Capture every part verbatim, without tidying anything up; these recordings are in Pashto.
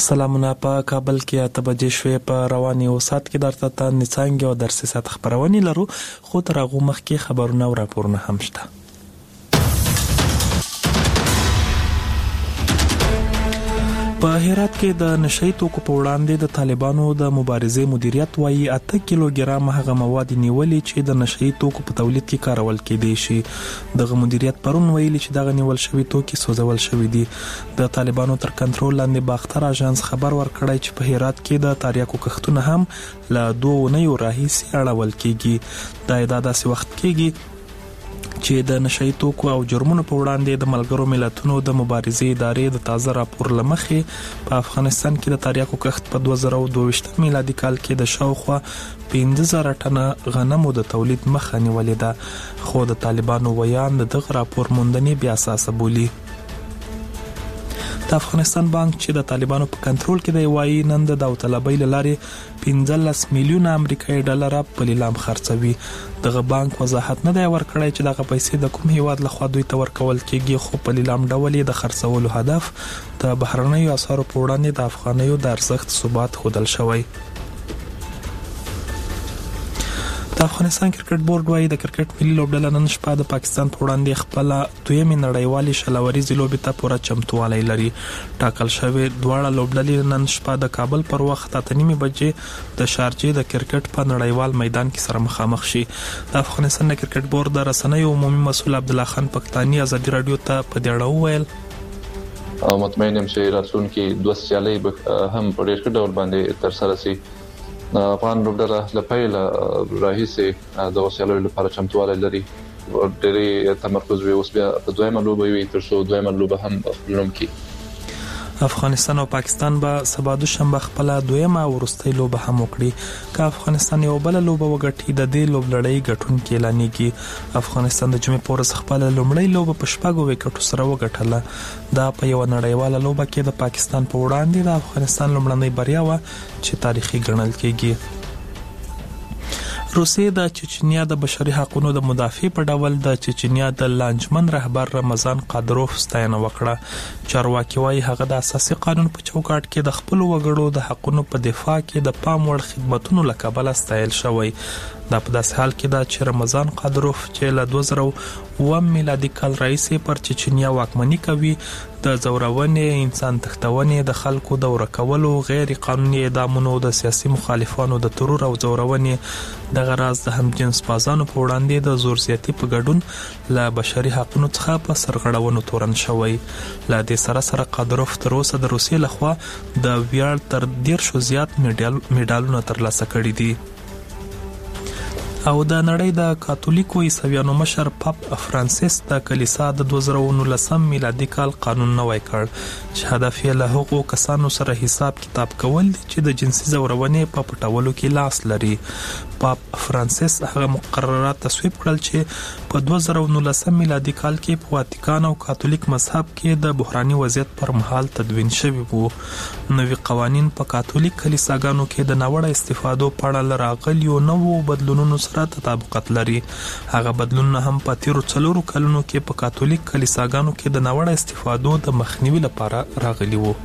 سلامونه. په کابل کې اته بجې شوې. په رواني اوسات کې درته تاندې څانګې او درسي ساعت خبرونه لرو، خو تر هغه مخکې خبرونه او راپورونه هم شته. په هرات کې د نشئی توکو په وړاندې د طالبانو د مبارزې مدیریت وايي اته کیلوګرام هغه مواد نیولې چې د نشئی توکو په تولید کې کارول کېدي شي. دغه مدیریت پرون ویلي چې دغه نیول شوی توکي سوځول شوی دي. د طالبانو تر کنټرول لاندې باختر اژانس خبر ورکړی چې په هرات کې د تاریاکو کښتونه هم له دوه اونیو راهیسې اړول کېږي. دا د داسې وخت کېږي چې د نشئی توکو او جرمونو په وړاندې د ملګرو ملتونو د مبارزې ادارې د تازه راپور لمخې په افغانستان کې د تاریاکو کښت په دوه زره او دوه ویشت میلادي کال کې د شاوخوا پنځه زره ټنه غنمو د تولید مخه نیولې ده، خو د طالبانو ویان دغه راپور موندنې بیا اساسه بولي. د افغانستان بانک چې د طالبانو په کنټرول کې دی وايي نن د داوطلبۍ له لارې پنځلس میلیونه امریکایي ډالر په لیلام خرڅوي. دغه بانک وضاحت نه دی ورکړی چې دغه پیسې د کوم هیواد لخوا دوی ته ورکول کېږي، خو په لیلام ډول د خرڅولو هدف د بهرنیو اسعارو په وړاندې د افغانیو د ارزښت ثبات ښودل شوی. د افغانستان کرکټ بورډ وايي د کرکټ ملي لوبډله نن شپه د پاکستان په وړاندې خپل دویمې نړیوالې شلوريزې لوبې ته پوره چمتووالی لري. ټاکل شوی دواړه لوبډلې نن شپه د کابل پر وخت اته نیمې بجې د شارجې د کرکټ په نړیوال میدان کې سره مخامخ شي. د افغانستان د کرکټ بورډ د رسنیو عمومي مسؤل عبدالله خان پښتاني ازادي رادیو ته په دې اړه وویل او مطمئن یم چې راتلونکي دوه سیالۍ هم په ډېر ښه ډول باندې تر سره شي. افغان لوبډله له پیله راهیسې د وسیلو لپاره چمتوالی لري، ډېری تمرکز وي اوس بیا په دویمه لوبه وي تر څو دویمه لوبه هم خپل نوم کړي. افغانستان او پاکستان به سبا دوشنبه خپل دویمه او وروستۍ لوبه هم وکړي. که افغانستان یو بل لوبه وګټي د دې لوبلړۍ ګټونکي اعلانېږي. افغانستان د جمعې په ورځ خپل لومړۍ لوبه په شپږو وکټو سره وګټله. دا په یو نړیواله لوبه کې د پاکستان په وړاندې د افغانستان لومړنۍ بریا وه چې تاریخي ګڼل کېږي. روسیې د چچنیا د بشري حقوقو د مدافع په ډول د چچنیا د لانجمن رهبر رمضان قادروف ستاینه وکړه. چارواکي وايي هغه د اساسي قانون په چوکاټ کې د خپل وګړو د حقوقو په دفاع کې د پام وړ خدماتونو له کبله ستایل شوی. دا په داسې حال کې ده چې رمضان قادروف چې له دوه زره اووه میلادي کال راهیسې پر چچنیا واکمني کوي د ځورونې، انسان تښتونې، د خلکو د ورکولو، غیر قانوني اعدامونو، د سیاسي مخالفانو د ترور او ځورونې دغه راز د همجنس بازانو په وړاندې د زور زیاتي په ګډون له بشري حقوقو څخه په سرغړونو تورن شوی. له دې سره سره قادروف تر اوسه د روسیې لخوا د ویاړ تر دیرشو زیات میډالونه ترلاسه کړي دي. او د نړۍ د کاتولیکو عیسویانو مشر پاپ فرانسیس د کلیسا د دوه زره نولسم میلادي کال قانون نوی کړ چې هدف یې له هغو کسانو سره حساب کتاب کول دي چې د جنسي ځورونې په پټولو کې لاس لري. پاپ فرانسیس هغه مقررات تصویب کړل چې په دوه زره نولسم میلادي کال کې په واتیکان او کاتولیک مذهب کې د بحراني وضعیت پر مهال تدوین شوي وو. نوي قوانین په کاتولیک کلیساګانو کې د ناوړه استفادو په اړه راغلیو نوو بدلونونو سره تطابقت لري. هغه بدلونونه هم په تیرو څلورو کلونو کې په کاتولیک کلیساګانو کې د ناوړه استفادو د مخنیوي لپاره راغلي وو.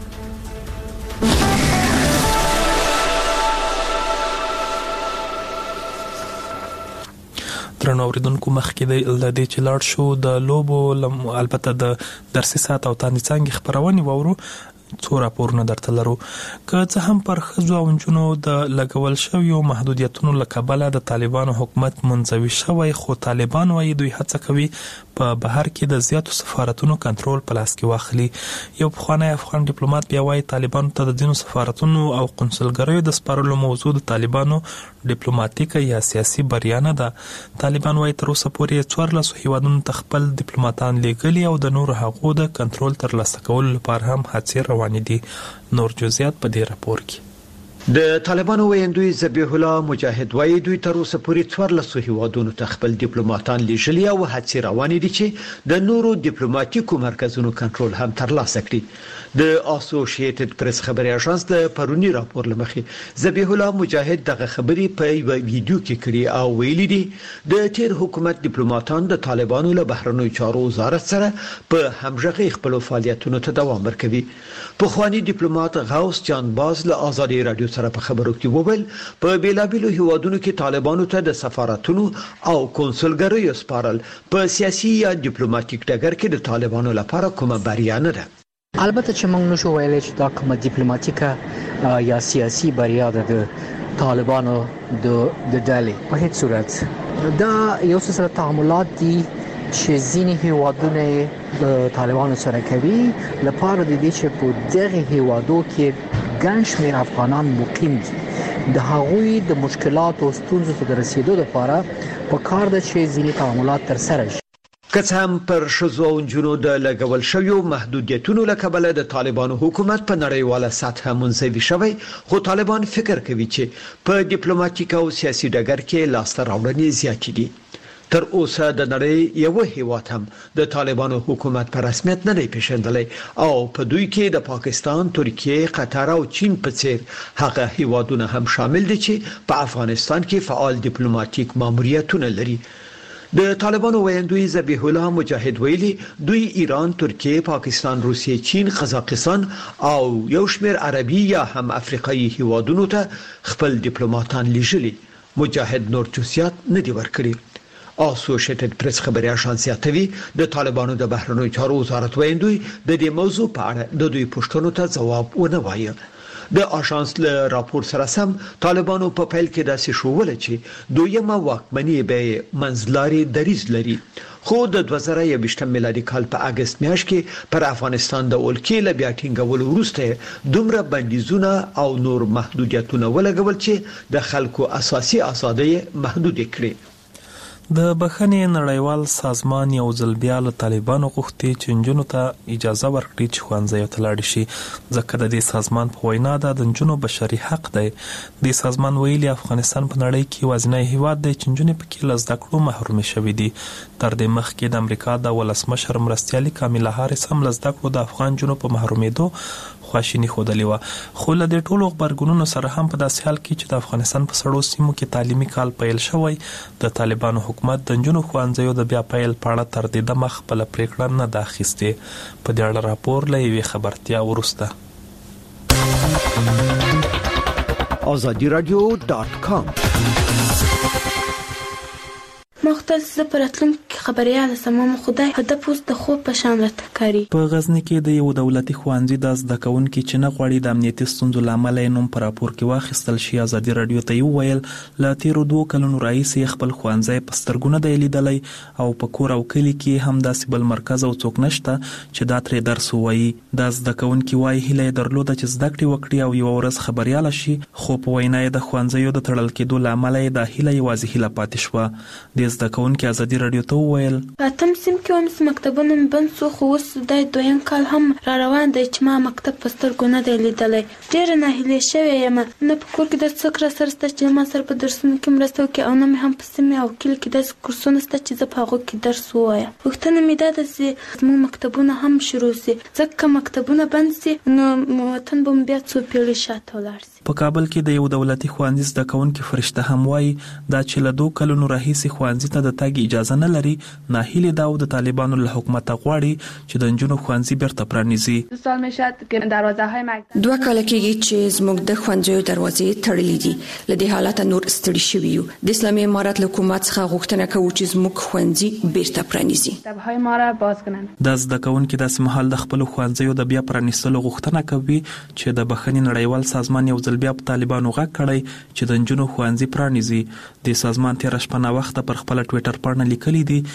درنو اوریدونکو مخکې د دې چې لاړ شو د لوبو البته د درسي ساعت او تاندې څانګې خبرونه وورو څو راپورونه درته لرو. که څه هم پر ښځو او نجونو د لګول شویو محدودیتونو له کبله د طالبانو حکومت منزوي شوی، خو طالبان وايي دوی هڅه کوي په بهر کې د زیاتو سفارتونو کنټرول په لاس کې واخلي. یو پخوانی افغان ډیپلوماټ بیا وايي طالبانو ته د ځینو سفارتونو او قونسلګریو د سپارلو موضوع د طالبانو ډیپلوماټیکه یا سیاسي بریا نه ده. طالبان وايي تر اوسه پورې څوارلسو هیوادونو ته خپل ډیپلوماټان لیږلي او د نورو هغو د کنټرول ترلاسه کولو لپاره هم هڅې روانې دي. نور جزئیات په دې راپور کې. د طالبانو ویندوی ذبیح الله مجاهد وایي دوی تر اوسه پورې څوارلس هیوادونو ته خپل ډیپلوماټان لیږلي او هڅې روانې دي چې د نورو ډیپلوماټیکو مرکزونو کنټرول هم ترلاسه کړي. د اسوسییټډ پریس خبري اژانس د پرونی راپور لمخې ذبیح الله مجاهد دغه خبري په یو ویډیو کې کړي او ویلي دي د تیر حکومت ډیپلوماټان د طالبانو له بهرنیو چارو وزارت سره په همغږي خپل فعالیتونو ته دوام ورکوي. په خواني ډیپلوماټ غوث جان باز له آزادي رادیو سره په خبرو کې وویل په بیلابیلو هیوادونو کې طالبانو ته د سفارتونو او کنسولګریو سپارل په سیاسي یا ډیپلوماټیک ډګر کې د طالبانو لپاره کومه بریا نه ده. البته چې موږ نشو ویلای چې دا کومه ډیپلوماټیکه یا سیاسي بریا ده د طالبانو د د ډلې په هیڅ صورت. دا یو څه تعاملات دي چې ځینې هیوادونه د طالبانو سره کوي لپاره د دې چې په دغه هیوادو کې ګڼ شمېر افغانان مقیم دي. د هغوی د مشکلات او ستونزو ته رسیدو لپاره په کار ده چې ځینې تعاملات ترسره شي. که څه هم پر ښځو او نجونو د لګول شویو محدودیتونو له کبله د طالبانو حکومت په نړیواله سطحه منزوي شوی، خو طالبان فکر کوي چې په ډیپلوماټیک او سیاسي ډګر کې لاسته راوړنې زیاتې دي. تر اوسه د نړۍ یو هیواد هم د طالبانو حکومت په رسمیت نه دی پیژندلی او په دوی کې د پاکستان، ترکیه، قطر او چین په څیر هغه هیوادونه هم شامل دي چې په افغانستان کې فعال ډیپلوماټیک ماموریتونه لري. د طالبانو ویندوی ذبیح الله مجاهد ویلي دوی ایران، ترکیه، پاکستان، روسیه، چین، قزاقستان او یو شمېر عربي یا هم افریقایي هیوادونو ته خپل ډیپلوماټان لیږلي. مجاهد نور جزئیات نه دی ورکړي. اسوسییټډ پریس خبري اژانس یاتوي د طالبانو د بهرنیو چارو وزارت ویندوی د دې موضوع په اړه د دوی پوښتنو ته ځواب ونه وایي. د اژانس له راپور سره سم طالبانو په پیل کې داسې شوول چې دویمه واکمني به منځلاري دریځ لري، خو د دوه زره یوویشتم میلادي کال په اگست میاشت کې پر افغانستان د ولکې له بیا ټینګولو وروسته دومره بندیزونه او نور محدودیتونه ولګول چې د خلکو اساسي آزادۍ محدود کړي. د بخښنې نړیوال سازمان یو ځل بیا له طالبانو غوښتي چې نجونو ته اجازه ورکړي چې ښوونځیو ته لاړ شي، ځکه د دې سازمان په وینا دا د نجونو بشري حق دی. د سازمان ویلي افغانستان په نړۍ کې یوازینی هیواد دی چې نجونې پکې له زده کړو محرومې شوې دي. تر دې مخکې د امریکا د ولسمشر مرستیالي کاملا هاریس هم له زده کړو د افغان نجونو په محرومېدو خواشیني ښودلې وه. خو له دې ټولو غبرګونونو سره هم په داسې حال کې چې د افغانستان په سړو سیمو کې تعلیمي کال پیل شوی، د طالبانو حکومت د نجونو ښوونځیو د بیا پیل په اړه تر دې دمه خپله پرېکړه نه ده اخیستې. په دې اړه راپور له یوې خبرتیا وروسته. آزادی رادیو ډاټ کام مختص پراتلونکو خبريال سمم خدای هدف اوس د خوب په شان راته کاری. په غزنی کې د یو دولتي ښوونځي د زده کوونکو چې نه غواړي د امنیتي ستونزو لامل یې نوم په راپور کې واخیستل شي، ازادي رادیو ته یو ویل له تیرو دوه کلونو راهیسې خپل ښوونځي په سترګونه دی لیدلی او په کور او کلی کې هم داسې بل مرکز او څوک نشته چې دا ترې درس ووایي. دا زده کوونکي وایي هیله یې درلوده چې زده کړې وکړي او یوه ورځ خبریاله شي، خو په وینا یې د ښوونځیو د تړل کېدو له امله یې دا هیله یوازې هیله پاتې شوه. د زده کوونکي ازادي رادیو ته وویل اتم سیم کې هم مکتبونه بند شو، خو اوس د دویم کال هم را روان دی چې ما مکتب په سترګو نه دی لیدلی. ډېره ناهیلې شوې یم، نه په کور کې د څوک را سره شته چې ما سره په درسونو کې مرسته وکړي او نه مې هم په سیمې او کلي کې داسې کورسونه شته چې زه په هغو کې درس ووایم. پوښتنه مې دا ده چې زموږ مکتبونه هم شروع شي، ځکه که مکتبونه بند شي نو وطن به بیا څو پیړۍ شاته ولاړ شي. په کابل کې د یو دولتي ښوونځي زده کوونکي فرشته هم وایي دا چې له دوه کلونو راهیسې ښوونځي ته د تګ اجازه نه لري. ناهیلې دا او د طالبانو له حکومته غواړي چې د نجونو ښوونځي بیرته پرانیزي. دوه کاله کېږي چې زموږ د ښوونځیو دروازې تړلې دي. له دې حالته نور ستړي شوي یو. د اسلامي امارت له حکومت څخه غوښتنه کوو چې زموږ ښوونځي بیرته پرانیزي. دا زده کوونکي داسې مهال د خپلو ښوونځیو د بیا پرانیستلو غوښتنه کوي چې د بخښنې نړیوال سازمان یو ځل بیا په طالبانو غږ کړی چې د نجونو ښوونځي پرانیزي. د سازمان تېره شپه ناوخته پر خپله ټویټر پاڼه لیکلي دي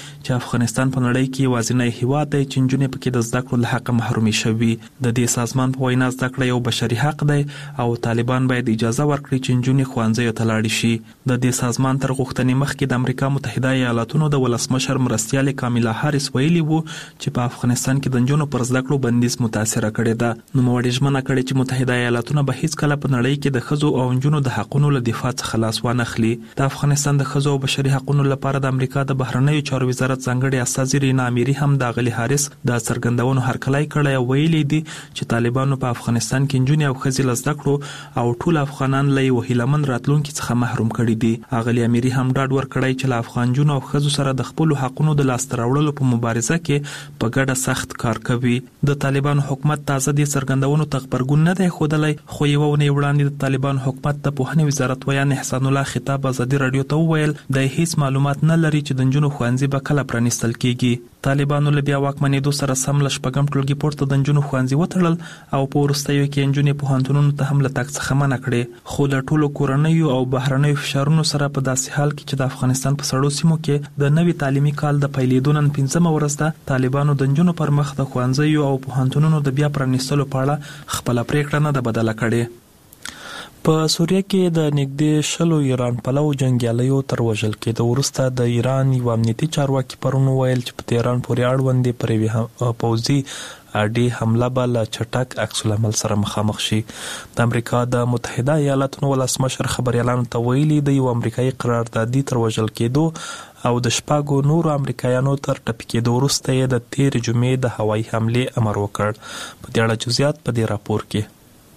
چې افغانستان په نړۍ کې یوازینی هیواد دی چې نجونې پکې د زده کړو له حق محرومي شوي. د دې سازمان په وینا زده کړه یو بشري حق دی او طالبان باید اجازه ورکړي چې نجونې ښوونځیو ته لاړې شي. د دې سازمان تر غوښتنې مخکې د امریکا متحده ایالاتونو د ولسمشر مرستیال کامیلا هاریس ویلي وو چې په افغانستان کې د نجونو پر زده کړو بندیز متاثره کړې ده. نوموړي ژمنه کړې چې متحده ایالاتونه به هیڅ کله په نړۍ کې د ښځو او نجونو د حقونو له دفاع څخه لاس وانه خلي. د افغانستان د ښځو او بشري حقونو لپاره د امریکا د بهرنیو چارو وزارت ځانګړي استازي رینا امیری هم د غلي هاریس د څرګندونو هرکلی کړی او ویلي دي چې طالبانو په افغانستان کې نجونې او ښځې له زده کړو او ټول افغانان له یو هیلمن راتلونکي څخه محروم کړي دي. غلي امیری هم ډاډ ورکړی چې له افغان نجونو او ښځو سره د خپل حقونو د لاسته راوړلو په مبارزه کې په ګډه سخت کار کوي. د طالبانو حکومت تازه د څرګندونو تخبرګون نه دی ښودلی، خو یوه اونۍ وړاندې د طالبانو حکومت د پوهنې وزارت ویان احسان الله خطاب ازادي رادیو ته وویل د هیڅ معلومات نه لري چې د نجونو ښوونځي به کله پرانیستل کیږي. طالبانو له بیا واکمنېدو سره سم له شپږم ټولګي پورته د نجونو ښوونځي وتړل او په وروستیو کې نجونې پوهنتونونو ته هم له تګ څخه منع کړې. خو له ټولو کورنیو او بهرنیو فشارونو سره په داسې حال کې چې د افغانستان په سړو سیمو کې د نوي تعلیمي کال د پیلېدو نن پنځمه ورځ ده، طالبانو د نجونو پر مخ د ښوونځیو او پوهنتونونو د بیا پرانیستلو په اړه خپله پریکړه نه ده بدله کړې. په سوریه کې د نږدې شلو ایران پلو جنګیالیو تر وژل کېدو وروسته د ایران یو امنیتي چارواکي پرون وویل چې په تهران پورې اړوندې پر یوې پوځي اډې حمله به له چټک عکس العمل سره مخامخ شي. د امریکا د متحده ایالاتونو ولسمشر خبریالانو ته ویلي د یو امریکایي قراردادي تر وژل کېدو او د شپږو نورو امریکایانو تر ټپي کېدو وروسته یې د تېرې جمعې د هوایي حملې امر وکړ. په دې اړه جزئیات په دې راپور کې.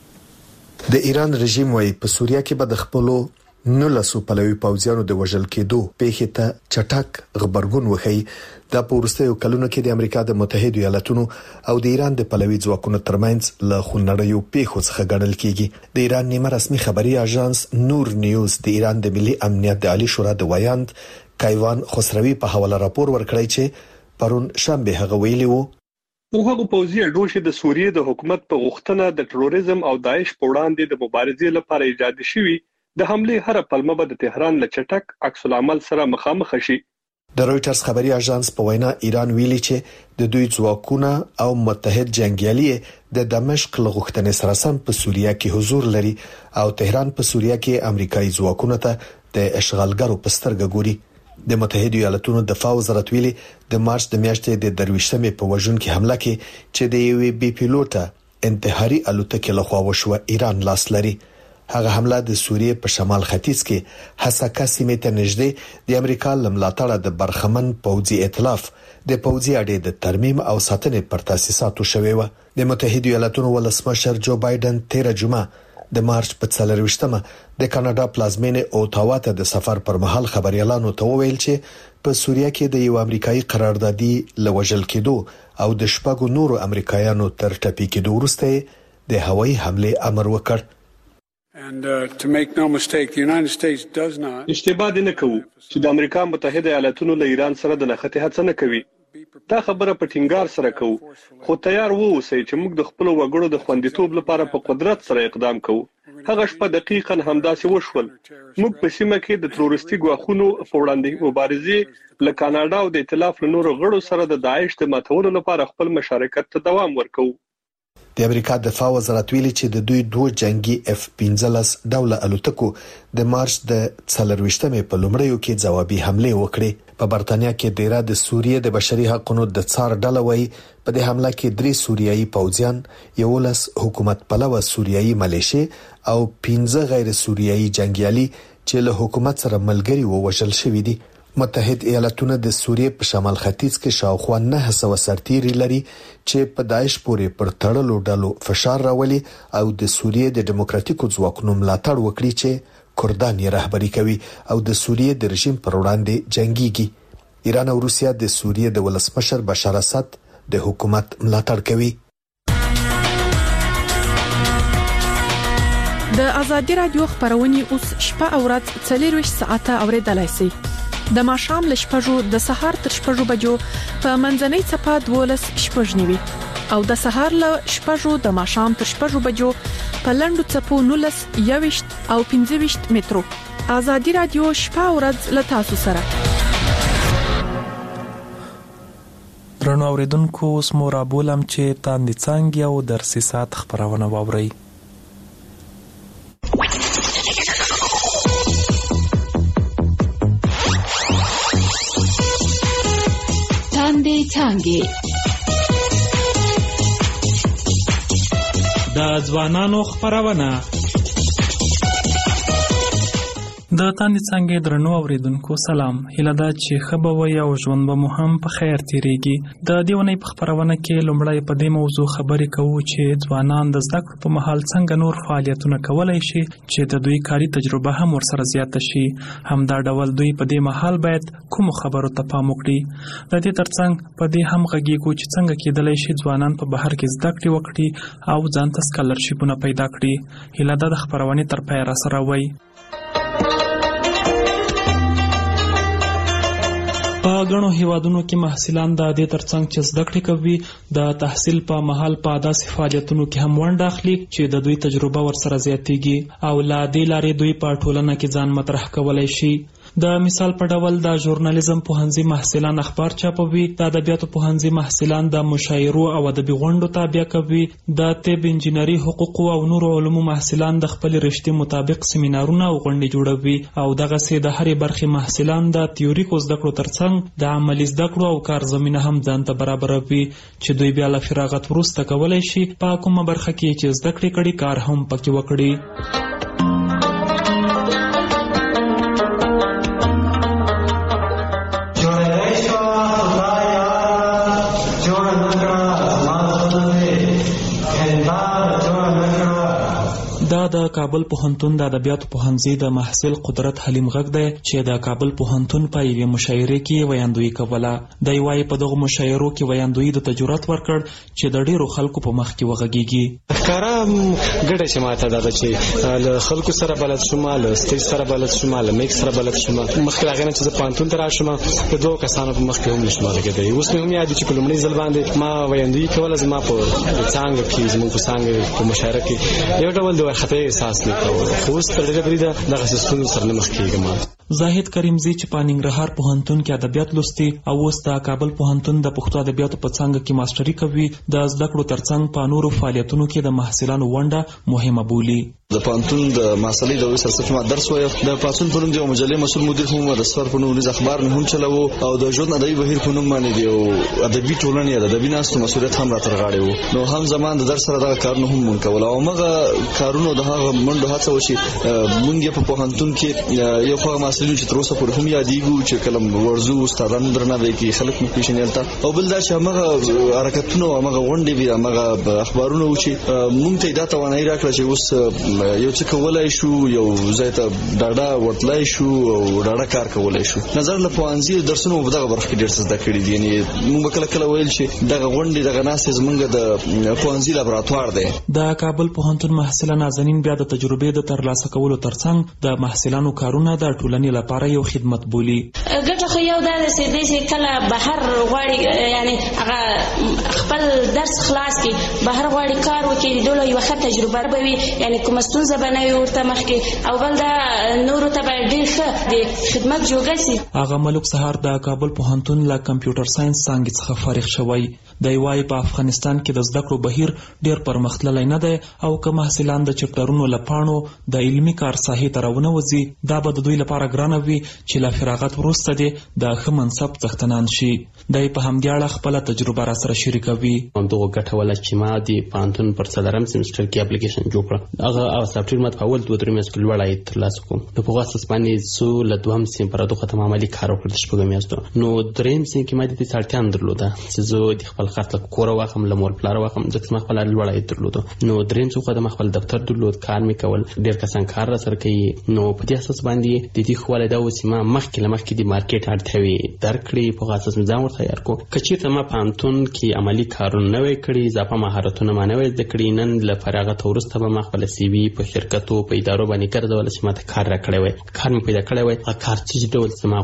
د ایران رژیم وايي په سوریه کې به د خپلو نولسو پلوي پوځیانو د وژل کېدو پیښې ته چټک غبرګون وښيي. دا په وروستیو کلونو کې د امریکا د متحده ایالاتونو او د ایران د پلوي ځواکونو ترمنځ له خونړیو پیښو څخه ګڼل کېږي. د ایران نیمه رسمي خبري اژانس نور نیوز د ایران د ملي امنیت د عالی شورا د ویاند کایوان خسروی په حواله راپور ورکړی چې پرون شنبه هغه ویلي وو په هغه پوځي اډو چې د سوریې د حکومت په غوښتنه د تروریزم او داعش په وړاندې د مبارزې لپاره ایجاد شوی د حملې هر پلمه به د تهران له چټک عکس العمل سره مخامخ شي. د رويټرز خبري اژانس په وینا ایران ویلي چې د دوی ځواکونه او متحد جنگیالي د دمشق له غوښتنې سره سم په سوریه کې حضور لري او تهران په سوریه کې امریکایي ځواکونه ته د اشغالګرو په سترګه ګوري. د متحده ایالاتونو دفاع وزارت ویلي د مارچ د میاشتې د درویشتمې په وژونکې حمله کې چې د یوې بي پیلوټه انتحاري الوتکې لخوا وشوه ایران لاس لري. هغه حمله د سوریې په شمال ختیځ کې حساکه سیمې ته نږدې د امریکا لملاتړه د برخمن پوځي ائتلاف د پوځي اډې د ترمیم او ساتنې پر تاسیساتو شوې و. د متحده ایالاتونو ولسمشر جو بایدن تیره جمعه د مارچ په څلرويشتمه د کاناډا پلازمینې اوټاوا ته د سفر پر مهال خبريالانو ته وویل چې په سوریه کې د یو امریکایي قراردادي لوژل کېدو او د شپږو نورو امریکایانو تر ټپي کېدو وروسته د هوایي حمله امر وکړ. And uh, to make no mistake, the United States does not اشتباه نه کوي چې د امریکا متحده ایالاتونو له ایران سره د نښتې هڅه نه کوي. دا خبره په ټینګار سره کوو، خو تیار ووسئ چې موږ د خپل وګړو د خوندیتوب لپاره په قدرت سره اقدام کوو. هغه شپه دقیقاً همداسې وشول. موږ په سیمه کې د تروریستي ګواښونو په وړاندې مبارزې له کاناډا او د ائتلاف له نورو غړو سره د داعش د ماتولو لپاره خپل مشارکت ته دوام ورکوو. د امریکا دفاع وزارت ویلي چې د دوی دوه جنگي اف پنځلس ډوله الوتکو د مارچ د څلرويشتمې په لومړیو کې ځوابي حمله وکړه. په برتانیا کې ډیره د سوریې د بشري حقوقو د څار ډله وای په دې حمله کې درې سوریایي پوځیان، یولس حکومت پلوه سوریایي ملیشي او پنځه غیر سوریایي جنگیالي چې له حکومت سره ملګري وو وژل شوی دي. متحد ایالاتونه د سوریې په شمال ختیځ کې شاوخوا نه سوه سرتیري لري چې په داعش پورې پر تړلو ډلو فشار راولي او د سوریې د دیموکراتیکو ځواکونو ملاتړ وکړي چې کردان یې رهبری کوي او د سوریې د رژیم پر وړاندې جنگيږي. ایران او روسیا د سوریې د ولسمشر بشار اسد د حکومت ملاتړ کوي. د ازادي رادیو خبرونه اوس شپه او ورځ څلور ساعته اوریدلای شئ. د ماښام ل شپږو د سهار تر شپږو بجو په منځنۍ چپه دولس شپږ نیوي او د سهار ل شپږو د ماښام تر شپږو بجو په لندو چپو نولس یويشت او پنځه مترو. ازادي رادیو شپه او ورځ ل تاسو سره. درنو اوریدونکو اوس مو رابولم چې تاندې څانګې او درسي ساعت خپرونه واورئ. تاندې څانګې د ځوانانو خپرونه. د تاندې څانګې درنو اوریدونکو سلام. هیله ده چې ښه به وئ او ژوند به مو هم په خیر تیریږي. د دې اونۍ په خپرونه کې لومړی په دې موضوع خبرې کوو چې ځوانان د زده کړو په مهال څنګه نور فعالیتونه کولی شي چې د دوی کاري تجربه هم ورسره زیاته شي. همدا ډول دوی په دې مهال باید کومو خبرو ته پام وکړي. د دې ترڅنګ په دې هم غږیږو چې څنګه کېدلی شي ځوانان په بهر کې زده کړې وکړي او ځان ته سکالرشیپونه پیدا کړي. هیله ده د خپرونې تر پایه راسره وئ. په غنو هیوادونو کې محصلان د دې ترڅنګ چې زده کړې کوي د تحصیل په مهال په داسې فعالیتونو کې هم ونډه اخلي چې د دوی تجربه ورسره زیاتېږي او له دې لارې دوی په ټولنه کې ځان مطرح کولی شي. د مثال په ډول د ژورنالیزم پوهنځي محصلان اخبار چاپوي، د ادبیاتو پوهنځي محصلان د مشاعرو او ادبي غونډو تابع کوي، د طب، انجینري، حقوقو او نورو علومو محصلان د خپل رشتې مطابق سیمینارونه او غونډې جوړوي او دغسې د هرې برخې محصلان د تیوریکو زده کړو ترڅنګ د عملي زده کړو او کار زمینه هم ځان ته برابروي چې دوی بیا له فراغت وروسته کولی شي په کومه برخه کې چې زده کړې کړي کار هم پکې وکړي. دا د کابل پوهنتون د ادبیاتو پوهنځي د محصل قدرت حلیم غږ دی چې د کابل پوهنتون په یوې مشاعرې کې ویاندویي کوله. دی وایي په دغو مشاعرو کې ویاندویي د تجربت ورکړ چې د ډیرو خلکو په مخ کې وغږیږي. ښکاره ګټه چې ماته دا ده چې له خلکو سره بلد شوم، له سټیج سره بلد شوم، له میک سره بلد شوم. مخکې هغې نه چې زه پوهنتون ته راشم د دوو کسانو په مخ کې هم نشم غږېدی. اوس مې هم یاد دي چې په لومړي ځل باندې ما ویاندویي کوله. زما په څانګه کې زموږ په څانګه په مشاعره کې یو ډول د وارخطۍ احساس مې کوه، خو اوس تر ډېره بریده دغسې ستونزو سره نه مخ کېږم. زاهد کریمزی چې په ننګرهار پوهنتون کې ادبیات لوستي او اوس د کابل پوهنتون د پښتو ادبیاتو په څانګه کې ماسټري کوي، د زده کړو ترڅنګ په نورو فعالیتونو کې د محصلانو ونډه مهمه بولي. د پوهنتون د محصلۍ د وسرسف ما درس وایم. د پاتون په نوم د مجلې مسؤل مدیر هم د سفر په نوم د اخبار نه هم چلاو او د ژوند ادبي بهیر په نوم باندې دی او ادبي ټولنې د ادبي ناستو مسؤلیت هم راتر غاړې وو. نو هم زمان د درس سره دا کارونه هم مونږ کول او هغه کارونه د هغه منډه هڅه وشي. مونږ په پوهنتون کې یو خو محصلین چې تر اوسه پورې هم یادېږو چې کله ورزو استادانو درناوی کوي، خلک مو پیژنېلته او بل دا چې هغه حرکتونه او هغه غونډې وي، هغه اخبارونه و چې مونږ ته دا توانایي راکړه چې اوس یو څه کولای شو، یو ځای ته ډاډه ورتلای شو او ډاډه کار کولای شو. نظر له پوهنځي درسونو په دغه برخه کې ډېر څه زده کړي دي. یعنې مونږ کله کله ویل چې دغه غونډې دغه ناستې زمونږ د پوهنځي لابراتوار دی. د کابل پوهنتون محصله نازنین بیا د تجربې د ترلاسه کولو ترڅنګ د محصلانو کارونه د ټولنې لپاره یو خدمت بولي. ګټه خو یو دا ده چې دې چې کله بهر غواړي یعنې هغه خپل درس خلاص کړي، بهر غواړي کار وکړي، د ډول یوه ښه تجربه به وي، یعنې کومه ستونزه به نه وي ورته مخکې، او بل دا نورو ته به ډېر ښه د خدمت جوګه شي. هغه ملک سهار د کابل پوهنتون له کمپیوټر ساینس څانګې څخه فارغ شوی. دی وایي په افغانستان کې د زده کړو بهیر ډېر پرمختللی نه دی او که محصلان د چپټرونو له پاڼو د علمي کار ساحې ته راونه وځي، دا به د دوی لپاره ګرانه وي چې له فراغت وروسته دې د ښه منصب څښتنان شي. دی په همدې اړه خپله تجربه راسره شریکوي. همدغو ګټوله چې ما د پوهنتون پر څلورم سیمسټر کې اپلیکیشن جوړ کړه، هغه سافټویر ما په اول دوه درې میاشتو کې لوړ عاید ترلاسه کړم. نو په هغه اساس باندې زه له دوهم سیم پر دغه ختم عملي کار وکړ د شپږو میاشتو. نو درېیم سیم کې ما د دې اړتیا هم درلوده چې زه د خپل خرڅ له کوره واخلم، له مور پلاره واخلم، ځکه ما خپل لوړ عاید درلوده. نو درېیم څه خو د خپل دفتر درلود، کار مې کول، ډېر کسان کار راسره کوي. نو په دې اساس باندې د دې خواله دا و چې ما مخکې له مخکې د مارکیټ اړتیاوې درک کړې. په هغه اساس مې ځان ورته تیار کړو. که چېرته ما پوهنتون کې عملي کارونه نه وی کړي، اضافه مهارتونه ما نه وی زده کړي، نن له فراغت وروسته به ما خپل سی وي په شرکتو په ادارو باندې ګرځول چې ما ته کار راکړی وی، کار مې پیدا کړی وی. هغه کار چې ډول چې ما غوښتل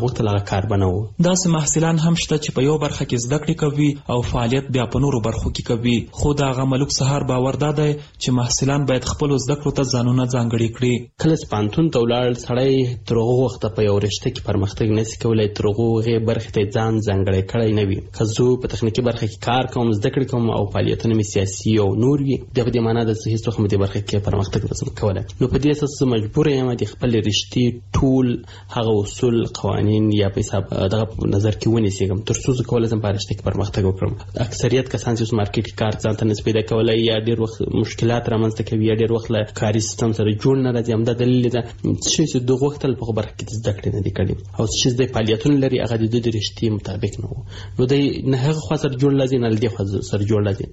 غوښتل هغه کار بنو. داسې محصلان هم شته چې په یو برخه کې زده کړې کوي او فعالیت بیا په نورو برخو کې کوي، خو د هغه ملک سهار باور دا دی چې محصلان باید خپل زده کړو ته ځانونه ځانګړي کړي. کله چې پانتون ته ولاړ سړی تر هغه وخته په یو رشته کې پرمختګ نشي کولی، تر هغه برخې ته ځان ځانګړی کړی نه وي. که زه په تخنیکي برخه کې کار کوم، زده کړې کوم او فعالیتونه مې سیاسي او نور وي، د په دې معنا ده چې هیڅ وخت مې دې برخه کې پرمختګ نشم کولی. نو په دې اساس زه مجبور یم د خپل رشتې ټول هغه اصول، قوانین یا په حساب دغه نظر کې ونیسم تر څو زه کولی شم په رشته کې پرمختګ وکړم. اکثریت کسان چې اوس مارکیټ کې کار ځان ته نشي پیدا کولی یا ډېر وخت مشکلات رامنځته کوي یا ډېر وخت له کاري سیستم سره جوړ نه راځي. همدا دلیل دی چې د غوښتل په برخه کې زده کړې نه دي کړي او چې د فعالیتونو لري هغه د دې رشتې مطابق نه وو. نو د نه هغه خوا سره جوړ لازم نه لدی خوا سره جوړ لازم.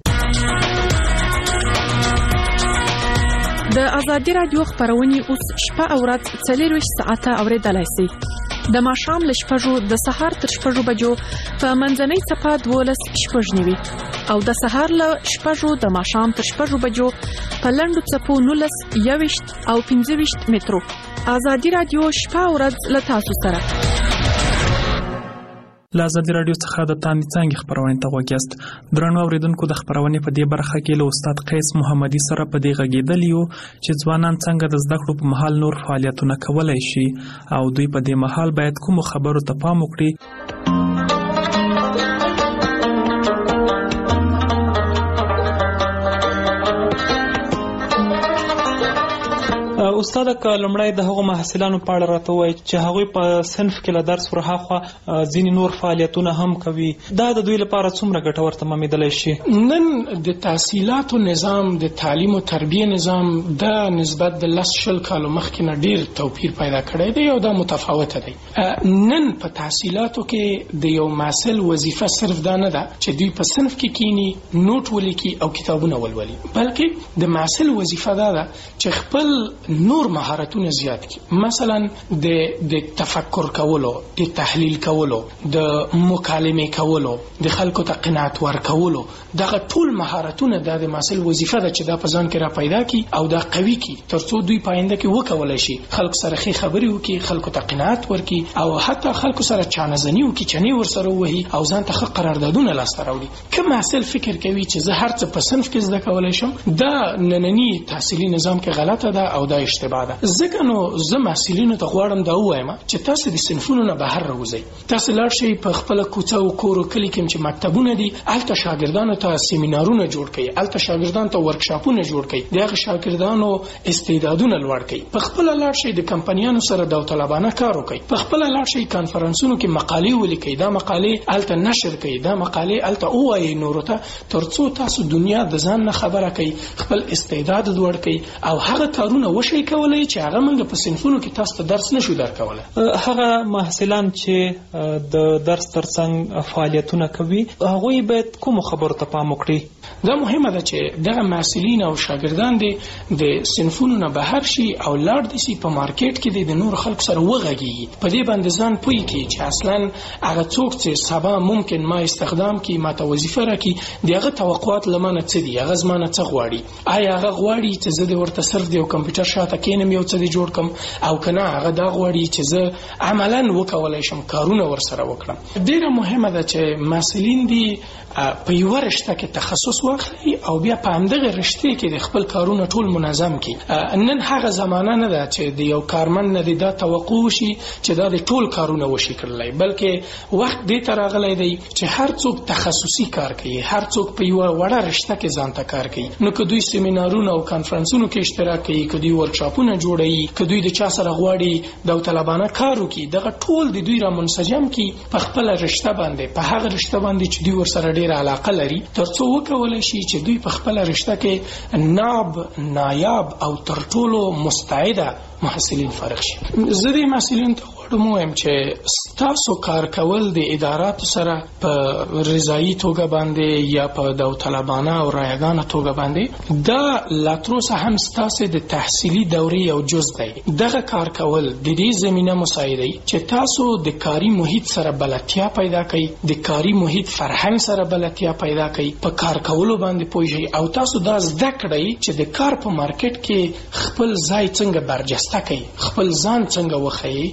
د ازادي رادیو خبرونه اوس شپه او ورځ څلور ساعته اوریدلای شئ. د ماښام له شپږو د سهار تر شپږو بجو په منځنۍ څپه دولس شپږ نیوي او د سهار له شپږو د ماښام تر شپږو بجو په لنډو څپو نولس یويشت او پنځه ویشت مترو. ازادي رادیو شپه او ورځ له تاسو سره. له ازادي رادیو څخه د تاندې څانګې خبرونه ته غوږ یاست. درنو اوریدونکو، د خبرونې په دې برخه کې له استاد قیس محمدي سره په دې غږېدلی یو چې ځوانان څنګه د زده کړو په مهال نور فعالیتونه کولی شي او دوی په دې مهال باید کومو خبرو ته پام وکړي. استاد که لمړی د هغو محصلانو په اړه راته وایي چې هغوی په صنف کې له درس ورهاخوا ځینې نور فعالیتونه هم کوي، دا د دوی لپاره څومره ګټور تمامېدلی شي؟ نن د تحصیلاتو نظام، د تعلیم او تربیه نظام د نسبت د لس شل کالو مخکې نه ډېر توپیر پیدا کړی دی او دا متفاوته دی. نن په تحصیلاتو کې د یو محصل وظیفه صرف دا نه ده چې دوی په صنف کې کینی نوٹ ولیکي او کتابونه ولولي، بلکې د محصل وظیفه دا ده چې خپل نور مهارتونه زیات کی. مثلا د د تفکر کولو، د تحلیل کولو، د مکالمه کولو، د خلکو ته قناعت ورکولو، دغه ټول مهارتونه د محصل وظیفه ده چې دا په ځان کې را پیدا کی او دا قوي کی ترڅو دوی پاینده کې وکولای شي خلک سره خې خبرې وکي، خلکو ته قناعت ورکي او حتی خلکو سره چانهزنی وکي، چنی ور سره وهي او ځان ته قراردادونه لاسته راوړي. کوم محصل فکر کوي چې زه هر څه په صنف کې زده کولای شم، دا نننی تحصیلي نظام کې غلطه ده او دا اشتباه ده. ځکه نو زه محصلینو ته غواړم دا ووایم چې تاسو د صنفونو نه بهر راوځئ، تاسو لاړ شئ په خپل کوڅه او کور او کلی کې چې مکتبونه دي، هلته شاګردانو ته سیمینارونه جوړ کړئ، هلته شاګردانو ته ورکشاپونه جوړ کړئ، دغه شاګردانو استعدادونه لوړ کړئ. په خپل لاړ شئ د کمپنیانو سره داوطلبانه کار وکړئ، په خپل لاړ شئ کانفرنسونو کې مقالې ولیکئ، دا مقالې هلته نشر کړئ، دا مقالې هلته ووایئ نورو ته ترڅو تاسو دنیا د ځان نه خبره کړئ، خپل استعداد لوړ کړئ او هغه کارونه وشئ کولای چې هغه موږ په صنفونو کې تاسو ته درس نشو درکوله. هغه محصلان چې د درس ترڅنګ فعالیتونه کوي هغوی باید کوم خبرو ته پام وکړي؟ دا مهمه ده چې دغه محصلین او شاګردان دي د صنفونو نه بهر شي او لاړ دي سي په مارکیټ کې د نور خلکو سره وغږیږي، په دې باندې ځان پوي کی چې اصلا هغه څوک چې سبا ممکن ما استخدام کی، ما ته وظیفه راکړي، دغه توقعات لمنه څه دي، هغه زمانه څه غواړي، آیا هغه غواړي چې زه د ورته صرف د کمپیوټر شاته کینم یو څه دی جوړ کم او کنه هغه دا غواړي چې زه عملاً وکولای شم کارونه ورسره وکړم. ډیره مهمه ده چې مسؤلین دي په یو رشته کې تخصص واخلي او بیا په همدغه رشته کې د خپل کارونه ټول منظم کړي. نن هغه زمانہ نه ده چې د یو کارمن نه دا توقع شي چې دا د ټول کارونه وشي کړلای، بلکې وخت دې تر راغلی دی چې هر څوک تخصصي کار کوي، هر څوک په یو وړه رشته کې ځان ته کار کوي. نو که دوی سیمینارونه او کانفرنسونو کې اشتراک کوي، که دوی ورکشاپونه جوړوي، که دوی د چا سره غواړي داوطلبانه کار وکړي، دغه ټول د دوی را منسجم کړي په خپل رشته باندې، په هغه رشته باندې چې دوی ورسره ډېر علاقه لري، ترڅو وکولای شي چې دوی په خپل رشته کې ناب، نایاب او تر ټولو مستعده محصلین فارغ شي. زه د محصلین ته غواړم ووایم چې تاسو کار کول د اداراتو سره په رضایي توګه باندې یا په داوطلبانه او رایګانه توګه باندې دا لا تر اوسه هم ستاسو د تحصیلي دورې یو جز دی. دغه کار کول د دې زمینه مساعدوي چې تاسو د کاري محیط سره بلدتیا پیدا کړئ، د کاري محیط فرهنګ سره بلدتیا پیدا کړئ، په کار کولو باندې پوه شئ او تاسو دا زده کړئ چې د کار په مارکیټ کې خپل ځای څنګه برجسته کړئ، خپل ځان څنګه وښیئ. که دغه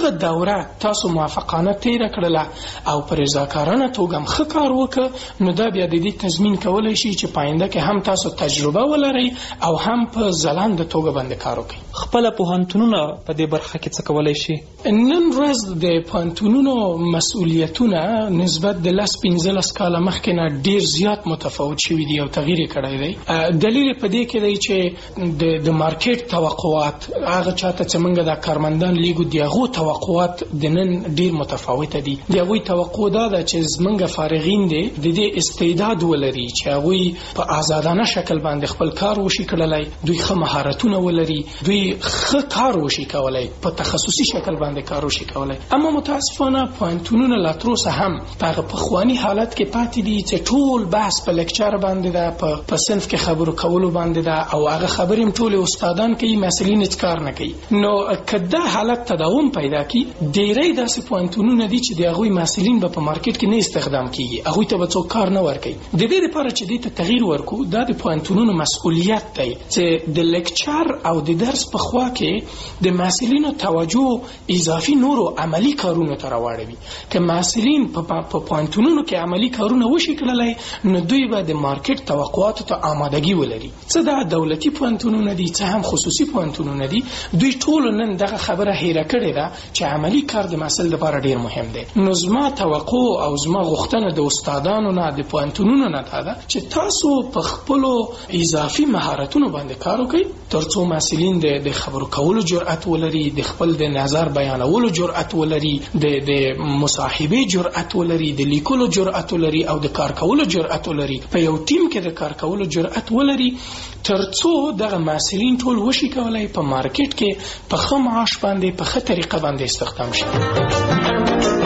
دغه دوره تاسو موافقانه تیر کړله او پر رضاکارانه توګه ښه کار وکړ، نو دا بیا د دې تضمین کولای شي چې پاینده کې هم تاسو تجربه ولرئ او هم په ځلانده توګه باندې کار وکړئ. خپل پوهنتونونه په دې برخه کې څه کولای شي؟ نن ورځ د پوهنتونونو مسؤلیتونه نسبت د لس پنځلس کاله مخکې نه ډیر زیات متفاوت شوي دي او تغییر یې کړی دی. دلیل په دې کې دی چې د د مارکیټ توقعات هغه چاته چې موږ د کارمندان لیګو د هغو توقعات د نن ډیر متفاوته دي. د هغوی توقع دا ده چې زموږ فارغین دي د دې استعداد ولري چې هغوی په آزادانه شکل باندې خپل کار وشي کړلی، دوی ښه مهارتونه ولري، دوی ښه کار وشي کولی، په تخصصي شکل باندې کار وشي کولی. اما متاسفانه پوهنتونونه لا تر اوسه هم په هغه پخواني حالت کې پاتې دي چې ټول بحث په لیکچر باندې ده، په صنف کې خبرو کولو باندې ده او هغه خبرې هم ټول استادان کوي، محصلین هیڅ کار نه کوي. نو که دا حالت تداوم پیدا کړي، ډېری داسې پوهنتونونه دي چې د هغوی محصلین به په مارکیټ کې نه استخدام کیږي، هغوی ته به څوک کار نه ورکوي. د دې لپاره چې دې ته تغییر ورکړو، دا د پوهنتونونو مسؤلیت دی چې د لیکچر او د درس په خوا کې د محصلینو توجه اضافي نورو عملی کارونو ته راوړوي. که محصلین په پوهنتونونو کې عملی کارونه وشي کړلی، نو دوی به د مارکیټ توقعاتو ته آمادګي ولري. څه دا دولتي پوهنتونونه دي، څه هم خصوصي پوهنتونونه دي، دوی ټول نن دغه خبره هیره کړې ده چې عملی کار د محصل لپاره ډیر مهم دی. نو زما توقع او زما غوښتنه د استادانو نه، د پوهنتونونو نه دا ده چې تاسو په خپلو اضافي مهارتونو باندې کار وکړئ ترڅو محصلین د خبرو کولو جرأت ولري، د خپل د نظر بیانولو جرأت ولري، د د مصاحبه جرأت ولري، د لیکلو جرأت ولري او د کار کولو جرأت ولري، په یو ټیم کې د کار کولو جرأت ولري، ترڅو دغه محصلین ټول وشي کولای په مارکیټ کې په ښه معاش باندې په ښه طریقه باندې استخدام شي.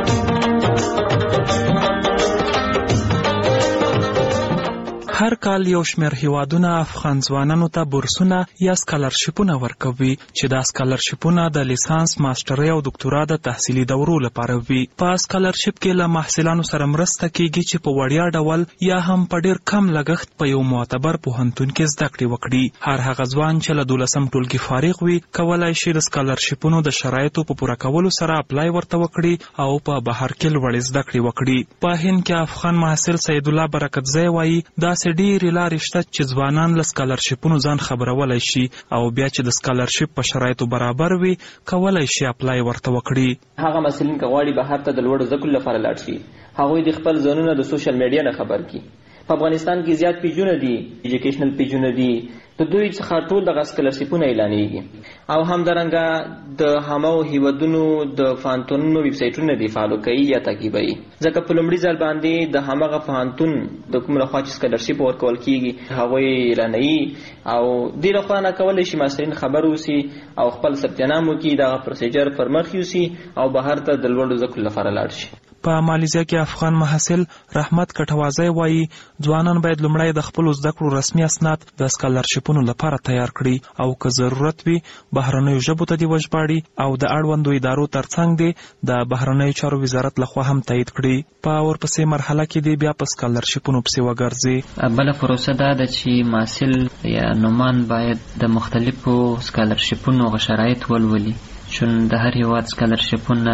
هر کال یو شمېر هیوادونه افغان ځوانانو ته بورسونه یا سکالرشیپونه ورکوي چې دا سکالرشیپونه د لیسانس، ماسترۍ او دکتورا د تحصیلي دورو لپاره وي. په سکالرشیپ کې له محصلانو سره مرسته کیږي چې په وړیا ډول یا هم په ډیر کم لګښت په یو معتبر پوهنتون کې زده کړې وکړي. هر هغه ځوان چې له دولسم ټولګي فارغ وي کولای شي د سکالرشیپونو د شرایطو په پوره کولو سره اپلای ورته وکړي او په بهر کې لوړې زده کړې وکړي. په هند کې افغان محصل سید الله برکتزی وایي داسې ډېرې لارې شته چې ځوانان له سکالرشیپونو ځان خبرولای شي او بیا چې د سکالرشیپ په شرایطو برابر وي کولای شي اپلای ورته وکړي. هغه محصلین که غواړي بهر ته د لوړو زده کړو لپاره لاړ شي، هغوی د خپل ځانونه د سوشل میډیا نه خبر کړي. په افغانستان کې زیات پیجونه دي، ایجوکیشنل پیجونه دي، د دوی څخه ټول دغه سکالرشیپونه اعلانېږي او همدارنګه د همو هیوادونو د پوهنتونونو ویب سایټونه دي فالو کوي یا تعقیبوي، ځکه په لومړي ځل باندې د همغه پوهنتون د کوم لخوا چې سکالرشیپ ورکول کیږي هغوی اعلانوي او دې لخوا نه کولی شي محصلین خبر اوسي او خپل ثبت نام وکړي، دغه پروسیجر پر مخ یوسي او بهر ته د لوړو زده کړو لپاره لاړ شي. په مالیزیا کې افغان محصل رحمت کټوازی وایي ځوانان باید لومړی د خپلو زده کړو رسمي اسناد د سکالرشیپونو لپاره تیار کړي او که ضرورت وي بهرنیو ژبو ته دې وژباړي او د اړوندو ادارو ترڅنګ دې د بهرنیو چارو وزارت لخوا هم تایید کړي. په ورپسې مرحله کې دې بیا په سکالرشیپونو پسې وګرځي. بله پروسه دا ده چې محصل یا نومان باید د مختلفو سکالرشیپونو شرایط ولولي، چون د هر هیواد سکالرشیپونه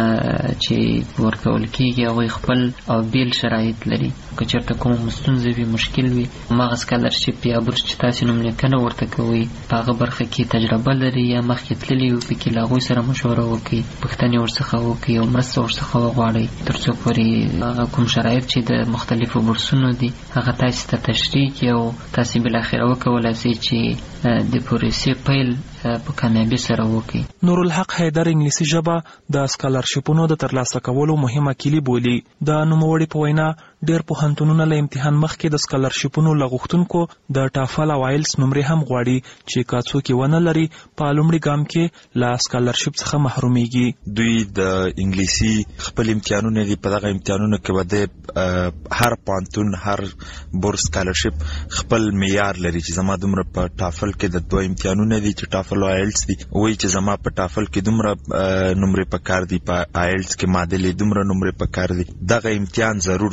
چې ورکول کیږي هغوی خپل او بیل شرایط لري. که چېرته کومه ستونزه وي، مشکل وي، هماغه سکالرشیپ یا بورس چې تاسې نوم لیکنه ورته کوئ په هغه برخه کې تجربه لري یا مخکې تللي وي، پکې له هغوی سره مشوره وکړئ، پوښتنې ورڅخه وکړئ او مرسته ورڅخه وغواړئ تر څو پورې هغه کوم شرایط چې د مختلفو بورسونو دي هغه تاسې ته تشریح کړي او تاسې بالاخره وکولای شئ چې د پروسې پیل په کامیابی سره وکړي. نورالحق حیدر انګلیسي ژبه د سکالرشیپونو د ترلاسه کولو مهمه کیلي بولي. د نوموړي په وینا ډېر پوهنتونونه له امتحان مخکې د سکالرشیپونو له غوښتونکو د ټافل او آیلس نمرې هم غواړي چې که څوک یې ونه لري په لومړي ګام کې له سکالرشیپ څخه محرومیږي. دوی د انګلیسي خپل امتحانونه دي، په دغه امتحانونو کې به د هر پوهنتون هر بورس سکالرشیپ خپل معیار لري چې زما دومره په ټافل کې د دوه امتحانونه دي چې ټافل او آیلس دي، وایي چې زما په ټافل کې دومره نمرې پکار دي، په آیلس کې معادلې دومره نمرې پکار دي. دغه امتحان ضرور دی.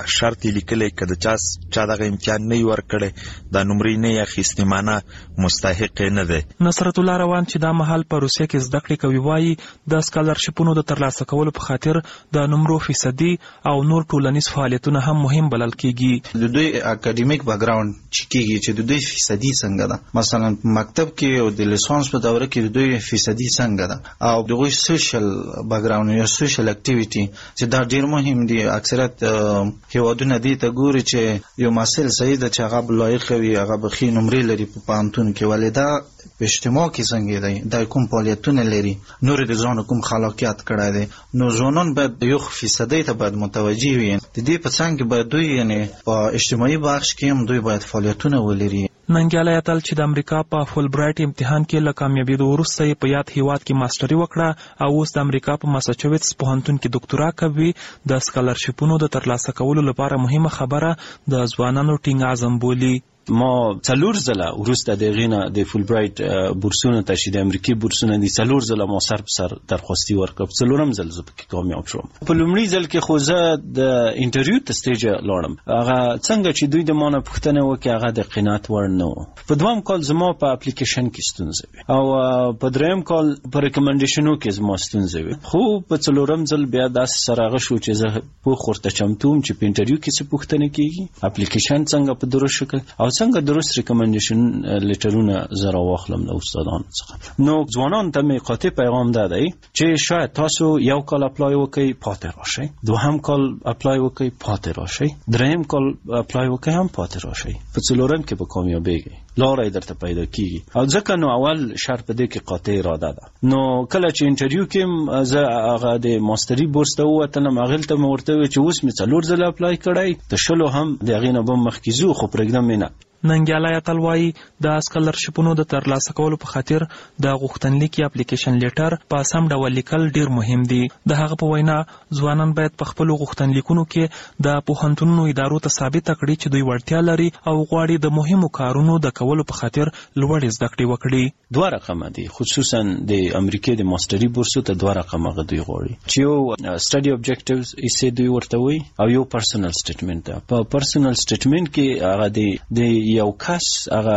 شرط لیکلی کده چا چا دغه امتحان نه ورکړي دا نمرې نه اخیستې معنی مستحق نه دی. نصرت الله روان چې دا مهال په روسیه کې زده کړې کوي وایي د سکالرشیپونو د ترلاسه کولو په خاطر د نمرو فیصدي او نور ټولنیز فعالیتونه هم مهم بلل کیږي. د دوی اکاډمیک بیک ګراوند چې کیږي چې د دوی فیصدي څنګه ده، مثلا مکتب کې او د لیسانس په دوره کې د دوی فیصدي څنګه ده، او دغه سوشل بیک ګراوند یا سوشل اکټیویټي چې دا ډیر مهم دي. اکثریت هیوادونه دي ته ګوري چې یو مسل صحیح ده چې هغه لایق وي، هغه بخي نمرې لري په پانتون کې، ولې دا په اجتماع کې څنګه دی، دا کوم فعالیتونه لري، نور د ځان کوم خلاقیت کړی دی. نو ځوانان باید یو فیصدي ته باید متوجي وي. د دې په څنګ کې باید دوی یعنی په اجتماعي بخش کې هم دوی باید فعالیتونه ولري. ننګیالی اتل چې د امریکا په فول برایټ امتحان کې له کامیابېدو وروسته یې په یاد هیواد کې ماسټري وکړه او اوس د امریکا په ماساچوټس پوهنتون کې ډاکټورا کوي. د سکالرشیپونو د ترلاسه کولو لپاره مهمه خبره د ځوانانو ټینګ عزم بولي. ما څلور ځله وروسته د غینه د فول برایټ بورسونه ته چې د امریکای بورسونه دي څلور ځله ما سر په سر درخواستي ورکړ، څلورم ځل زه پکې کامیاب شوم. په لومړي ځل کې خو زه د انټرویو ته سټیج لاړم، هغه څنګه چې دوی د ما نه پوښتنه وکړه هغه د قناعت وړ نه و. په دویم کال زما په اپلیکیشن کې ستونزه وي او په دریم کال په ریکمنډیشنو کې زما ستونزه وي، خو په څلورم ځل بیا داسې سره هغه شو چې زه پوخ ورته چمتوم چې په انټرویو کې څه پوښتنه کېږي، اپلیکیشن څنګه په درست شکل او څنګه درست ریکمنډیشن لیټرونه زه راواخلم له استادانو څخه. نو ځوانانو ته مې قاطع پیغام دا دی چې شاید تاسو یو کال اپلای وکړئ پاتې راشئ، دوهم کال اپلای وکړئ پاتې راشئ، دریم کال اپلای وکړئ هم پاتې راشئ، په څلورم کې به کامیابیږئ، لاره درته پیدا کیږي. او ځکه نو اول شرط دې کې قاطع اراده ده. نو کله چې انټرویو کې زه هغه د ماستري بورس ته ووتلم، هغې ته مې ورته وویل چې اوس مې څلور ځله اپلای کړی، د شلو هم د هغې نه به مخکې ځو، خو پرېږدم یې نه. ننګیالی اتل وایي د سکالرشیپونو د ترلاسه کولو په خاطر د غوښتنلیک یا اپلیکیشن لیټر په سم ډول لیکل ډیر مهم دي. د هغه په وینا ځوانان باید په خپلو غوښتنلیکونو کې د پوهنتونونو ادارو ته ثابته کړي چې دوی وړتیا لري او غواړي د مهمو کارونو د کولو په خاطر لوړې زده کړې وکړي. دوه رقمه دي، خصوصا د امریکای د ماستري بورسو ته دوه رقمه غو دوی غواړي چې یو سټډي اوبجیکټیوز یې دوی ورته وي او یو پرسنل سټیټمنټ ده. په پرسنل سټیټمنټ کې هغه د یو کس هغه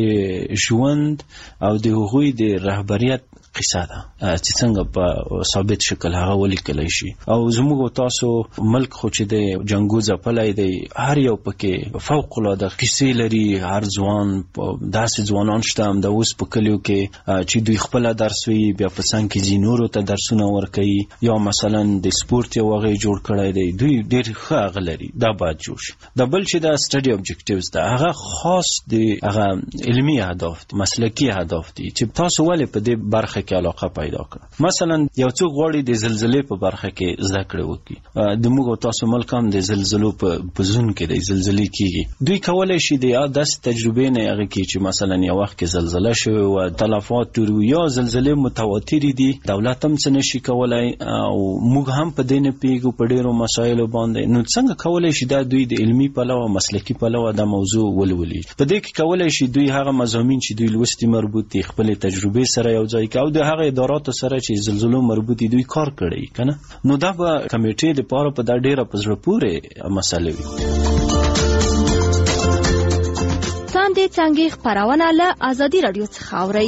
د ژوند او د هغوی د رهبریت قصه ده چې څنګه په ثابت شکل هغه ولیکلی شي. او زموږ تاسو ملک خو چې د جنګو ځپلی دی، هر یو پکې فوق العاده قصې لري. هر ځوان داسې ځوانان شته هم د اوس په کلیو کې چې دوی خپله درس وي، بیا په څنګ کې ځي نورو ته درسونه ورکوي، یا مثلا د سپورت یو هغه جوړ کړی دی، دوی ډېر ښه هغه لري، دا باید جوړ شي. د بل چې دا سټډي اوبجیکټیوز ده هغه خاص د هغه علمي اهداف دي، مسلکي اهداف دي چې تاسو ولې په دې برخه کې علاقه پیدا کړه. مثلا یو څوک غواړي د زلزلې په برخه کې زده کړې وکړي، د موږ تاسو ملک هم د زلزلو په زون کې د زلزلې کېږي، دوی کولی شي د داسې تجربې نه هغه کې چې مثلا یو وخت کې زلزله شوې وه، تلفات ډېر وي، یا زلزلې متواترې دي، دولت هم څه نشي کولی او موږ هم په دې نه پوهېږو په ډېرو مسایلو باندې. نو څنګه کولی شي دا دوی د علمي پلوه مسلکي پلوه دا موضوع ولولي؟ په دې کې کولی شي دوی هغه مضامین چې دوی لوستي مربوط دي خپلې تجربې سره یو ځای کړي او د هغه اداراتو سره چې زلزلو مربوط دي دوی کار کړی کنه. نو دا به کمیټې د پاره په دا ډیره په زړه پورې مسله وي. څاندې څنګه خبرونه له ازادي رادیو څخه اوري.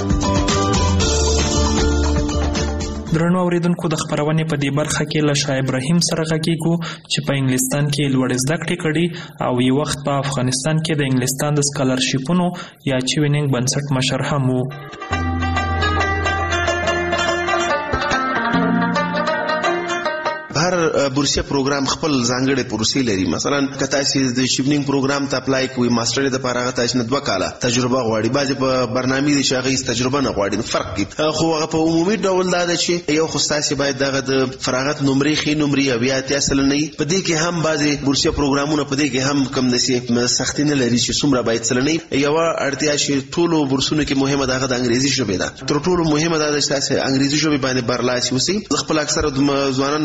درنو اوریدونکو د خبرونې په دې برخه کې له شاه ابراهیم سره غږیږو چې په انګلستان کې لوړې زده کړې کړي او یو وخت په افغانستان کې د انګلستان د سکالرشیپونو یا چوینینګ بنسټ مشر هم وو. هر بورسیه پروګرام خپل ځانګړي پروسې لري. مثلا که تاسو د شیپنینګ پروګرام ته اپلای کوئ، ماستري د لپاره تاسو نه دوه کاله تجربه غواړي، بعضې په برنامې دي چې هغه تجربه نه غواړي، فرق کوي. خو هغه په عمومي ډول دا ده چې یو خو تاسو باید دغه د فراغت نمرې ښې نمرې او بیا اتیا سلنه وي. په دې کې هم بعضې بورسیه پروګرامونه په دې کې هم کم داسې سختي نه لري چې څومره باید سلنه وي. یوه اړتیا چې ټولو بورسونو کې مهمه ده هغه د انګریزي ژبې ده. تر ټولو مهمه دا ده چې تاسو انګریزي ژبې باندې برلاسي اوسئ. زه خپل اکثره ځوانان نه پوښتنه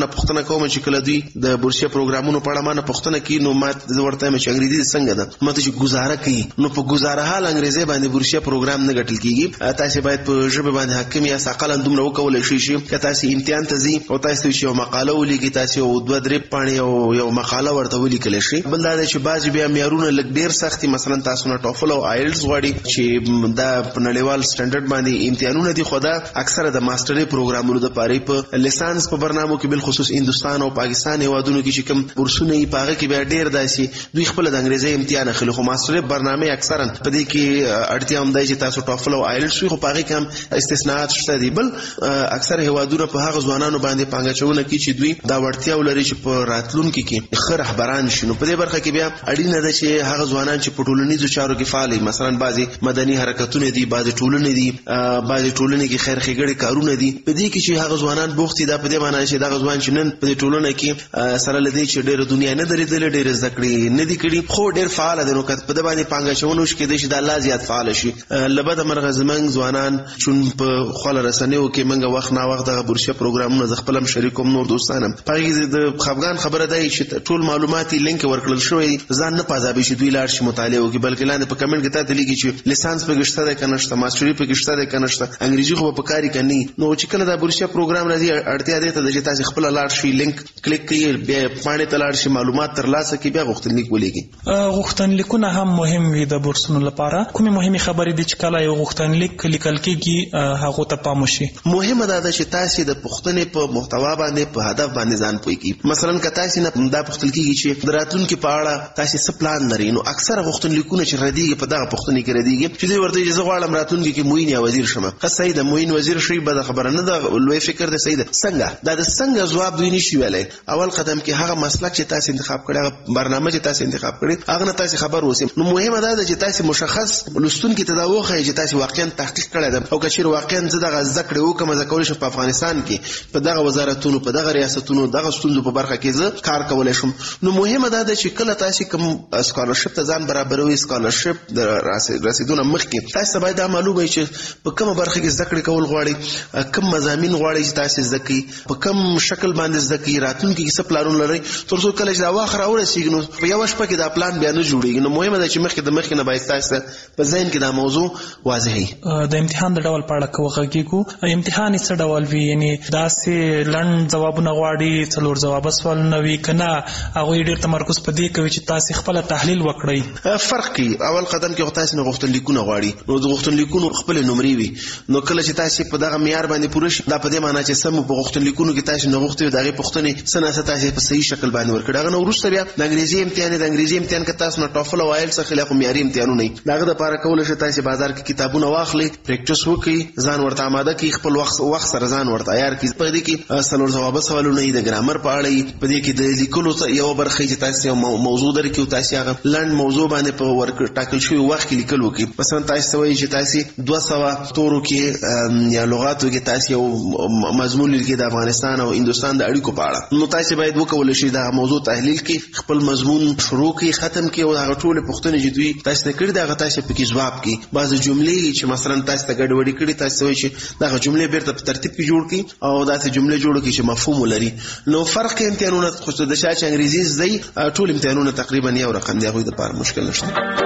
کوم چې کله دوی د بورسیه پروګرامونو په اړه مانه پوښتنه کوي نو ما زه ورته وایم چې انګریزي څنګه ده ماته چې گزاره کوي نو په گزاره حال انګریزي باندې بورسیه پروګرام نه ګټل کیږي تاسو باید په ژبه باندې حاکم یا ساقل اندومره وکولای شئ چې تاسو امتحان ته ځي او تاسو چې یو مقاله ولیکي تاسو دوه درې پاڼې او یو مقاله ورته ولیکل شي بل دا چې بعضی بیا معیارونه لږ ډیر سختي مثلا تاسو نه ټوفل او آیلټس غواړي چې دا په نړیوال سټانډرډ باندې امتحانونه دي خو دا اکثره د ماسترۍ پروګرامونو د پاره په لیسانس په برنامو کې بل خصوص هندستان او پاکستان هیوادونو کې چې کوم بورسونه یې پاغه کې بیا ډیر داسي دوی خپل د انګریزي امتحان اخلي خو ماسترۍ برنامه اکثرا په دې کې اړتیا هم دی چې تاسو ټوفل او آیلټس خو پاغه کې هم استثناءات شته دي بل اکثر هیوادونه په هغه ځوانانو باندې پانګچونه کوي چې دوی دا وړتیا ولري چې په راتلونکو کې ښه رهبران شي نو په دې برخه کې بیا اړینه ده چې هغه ځوانان چې په ټولنیزو چارو کې فعال دي مثلا بعضي مدني حرکتونه دي بعضي ټولنې دي بعضي ټولنې کې خیر ښېګړې کارونه دي په دې کې چې هغه ځوانان بوخت دي دا په دې معنی چې دا ځوان چې نن په ټولنه کې سره لدی چې ډېر دنیا نه درې دل ډېر زکړې نه دي کړي خو ډېر فعال دي نو کته په دې باندې پانګچونه شي کې د الله زیات فعال شي لبد مرغ زمنګ ځوانان چون په خپل رسنیو کې منګه وخت نه وخت د بورسیه پروګرامونو ز خپلم شریکوم نور دوستانم پاره د خفغان خبره دی چې ټول معلوماتي لینک ورکړل شوی ځان نه پازابي چې دوی لاړ شي مطالعه وکړي بلکې لاندې په کمنټ کې ته لیکي چې لیسانس په گشته ده کنه شته ماستری په گشته ده کنه شته انګریزي خو په کاری کوي نو چې کله د بورسیه پروګرام راځي اړتیا ده ته چې تاسو خپل لاړ شي لینک کلیک کړئ بیا پاڼې ته لاړ شي معلومات ترلاسه کړئ بیا غوښتنلیک ولیکي غوښتنلیکونه هم مهم وي د بورسونو لپاره کومه مهمه خبرې دي چې کله یو غوښتنلیک لیکل کېږي هغه ته پام وشي مهمه ده چې تاسو د پښتنې په محتوا باندې په هدف باندې ځان پوي مثلا که تاسو نه دا پښتل کېږي چې دراتونکو په اړه تاسو څه پلان لرئ نو اکثره غوښتنلیکونه چې ردیږي په دغه پښتنې کې ردیږي چې دوی ورته چې زه غواړم راتلونکو کې موین یا وزیر شم که صحیح ده موین وزیر شي به خبره نه ده لوی فکر ده صحیح ده څنګه دا د څنګه جواب دوی نشي ویلای اول قدم کې هغه مسلک چې تاسو انتخاب کړی برنامه چې تاسو انتخاب کړی هغه نه تاسو خبر اوسئ نو مهمه ده چې تاسو مشخص لستونکو ته دا وخی چې تاسو واقعا تحقیق کړی ده او که چیرې واقعا زه دغه ذکر وکم زه کولای شم په افغانستان کې په دغه وزارتونو په دغه ریاستونو دغه ستونزو په برخه کې زه کار کولای شم نو مهمه ده چې کله تاسو کوم سکالرشپ ته ځان برابروي سکالرشپ د رسیدونه مخکې تاسو باید دا معلومه چې په کومه برخه کې ذکر کول غواړي کوم مضامین غواړي چې تاسو ذکی په کوم شکل باندې ذکی راتلونکي کې څه پلانونه لري ترڅو کله چې دا واخره ورسیږي نو په یو شپه کې دا پلان بیا نه جوړیږي نو مهمه ده چې مخکې د مخکې نه باید تاسو په ذهن کې دا موضوع واضح وي د امتحان د ډول په اړه کوغږیږو امتحان څه ډول وي یعنی دا سه لړن جوابونه غواړي څلور جواب سوالونه وي کنه هغه ډیر تمرکز په دې کوي چې تاسو خپل تحلیل وکړئ فرق کی اول قدم کې تاسو نه غوښتنلیکونه غواړي نو د غوښتنلیکونو خپل نمرې وي نو کله چې تاسو په دغه معیار باندې پوره شي دا په دې معنی چې سم په غوښتنلیکونو کې تاسو نه غوښتي دغه پوښتنې سنه تاسو په صحیح شکل باندې ورکړئ هغه نو وروسته بیا د انګریزي امتحان د انګریزي امتحان کې تاسو نه ټوفل او آیلټس خلاف معیاري امتحانونه نه دغه د لپاره کول شي تاسو بازار کې کتابونه واخلئ پریکټیس وکړئ ځان ورته آماده کړئ خپل وخت وخت سره ځان ورته عیار کړئ په دې کې څلور جواب سوالونه د ګرامر په اړه په دې کې د لیکلو یو برخه چې تاسو موضوع درکې تاسو هغه لند موضوع باندې په ورک ټاکل شوی وخت کې لیکل وکړئ مثلا تاسو وایي چې تاسو دوه سوه تورو کې یا لغاتو کې تاسو یو مضمون لیکي د افغانستان او هندستان د اړیکو په اړه نو تاسو باید وکول شي دا موضوع تحلیل کړئ خپل مضمون شروع کړئ ختم کړئ او هغه ټول پوښتنې چې دوی تاسو ته کړې دا تاسو په کې جواب کړئ بعض جملې چې مثلا تاسو ته ګډوډي کړې تاسو وایي چې دا جملې بیرته په ترتیب کې جوړ کړئ او دا جملې جوړ کړئ چې مفهوم ولري نو فرق کې امتحانونه خو د شاشه انګریزي زئی ټول امتحانونه تقریبا یو رقم دی غوې د لپاره مشکل نشته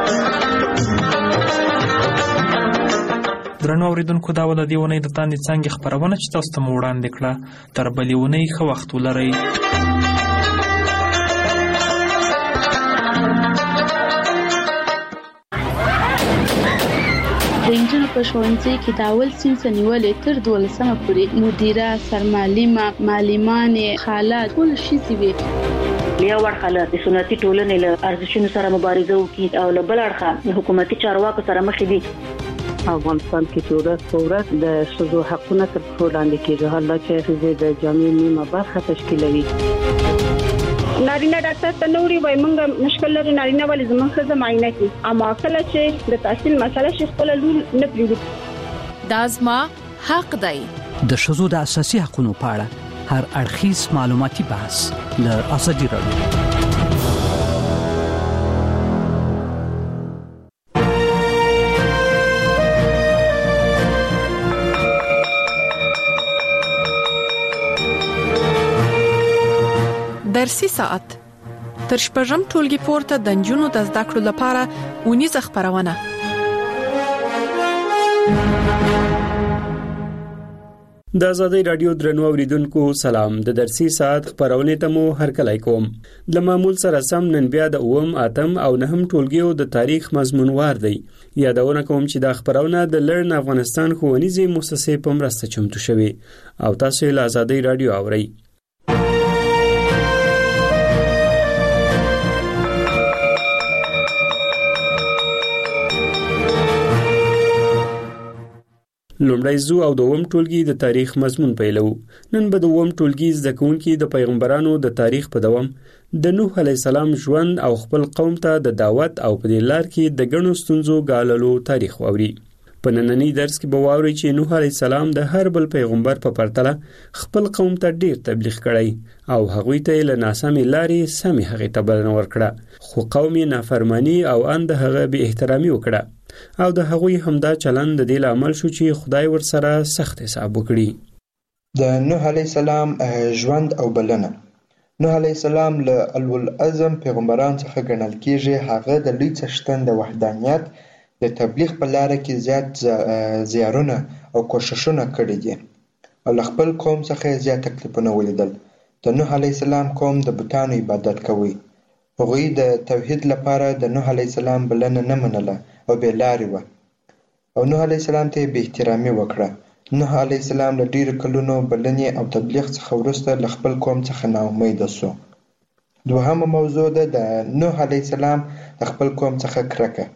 درنو اوریدونکو دا ول د دیونه د تاندې څنګه خبرونه چې تاسو ته وړاندې کړه تر بلېونه ښه وخت ولرئ د انجنونو په ښوونځي کې د اول صنف نیولې تر دولسمه پورې مدیره سرمعلمه معلمانې خالات ټول شي وي بیا ورخاله د سنتي ټولنې له ارزښتونو سره مبارزه وکړي او له بل اړخه حکومتي چارواکو سره مخ دي افغانستان کې چې ورځ په ورځ د ښځو حقونه تر پښو لاندې کېږي حالا چې ښځې د جامعې نیمه برخه تشکیلوي نارینه ډاکټر ته نوري وای مونږ مشکل لري نارینه ولې زموږ ښځه معاینه کوي اما کله چې د تحصیل مسله شي خپل لور نه پریږدي دا زما حق دی د ښځو د اساسي حقوقو په اړه هر اړخیز معلوماتي بحث له ازادي راډیو درسي ساعت تر شپږم ټولګي پورته د نجونو د زده کړو لپاره ونیزه خبرونه. د آزادۍ رادیو درنو اوریدونکو سلام. د درسي ساعت خبرونه ته مو هرکلی کوم. د معمول سره سم نن بیا د اوم اتم او نهم ټولګیو د تاریخ مضمون وار دی. یادونه کوم چې د خبرونه د لرن افغانستان ښوونیزې مؤسسې په مرسته چمتو شوی او تاسو یې له آزادۍ رادیو اورئ. لومړی زو او دوم ټولګي د تاریخ مضمون پیلو. نن به دوم ټولګي زده کوونکي د پیغمبرانو د تاریخ په دوام د نوح علی السلام ژوند او خپل قوم ته د دعوت او په دې لار کې د ګڼو ستونزو ګاللو تاریخ واوري. په نننی درس کې به واورئ چې نوح علی السلام د هر بل پیغمبر په پرتله خپل قوم ته ډیر تبلیغ کړی او هغوی ته له ناسمې لارې سمې هغې ته بلنه ورکړه، خو قوم یې نافرمانی او ان د هغه بې احترامي وکړه او د هغوی همدا چلند د دې لامل شو چې خدای ورسره سخت حساب وکړي. د نوح علی السلام ژوند او بلنه. نوح علی السلام له اولوالعزم پیغمبران څخه ګڼل کیږي. هغه د لوی څښتن د وحدانیت د تبلیغ په لاره کې زیات زیارونه او کوششونه کړي دي او له خپل قوم څخه زیات تکلیفونه ولیدل. د نوح علی السلام قوم د بتانو عبادت کوي. هغوی د توحید لپاره د نوح علی السلام بلنه نه منله او بې لارې وه او نوح علیه السلام ته یې بې احترامي وکړه. نوح علیه السلام له ډېرو کلونو بلنې او تبلیغ څخه وروسته له خپل قوم څخه ناامیده سو. دوهمه موضوع ده د نوح علیه السلام د خپل قوم څخه کرکه.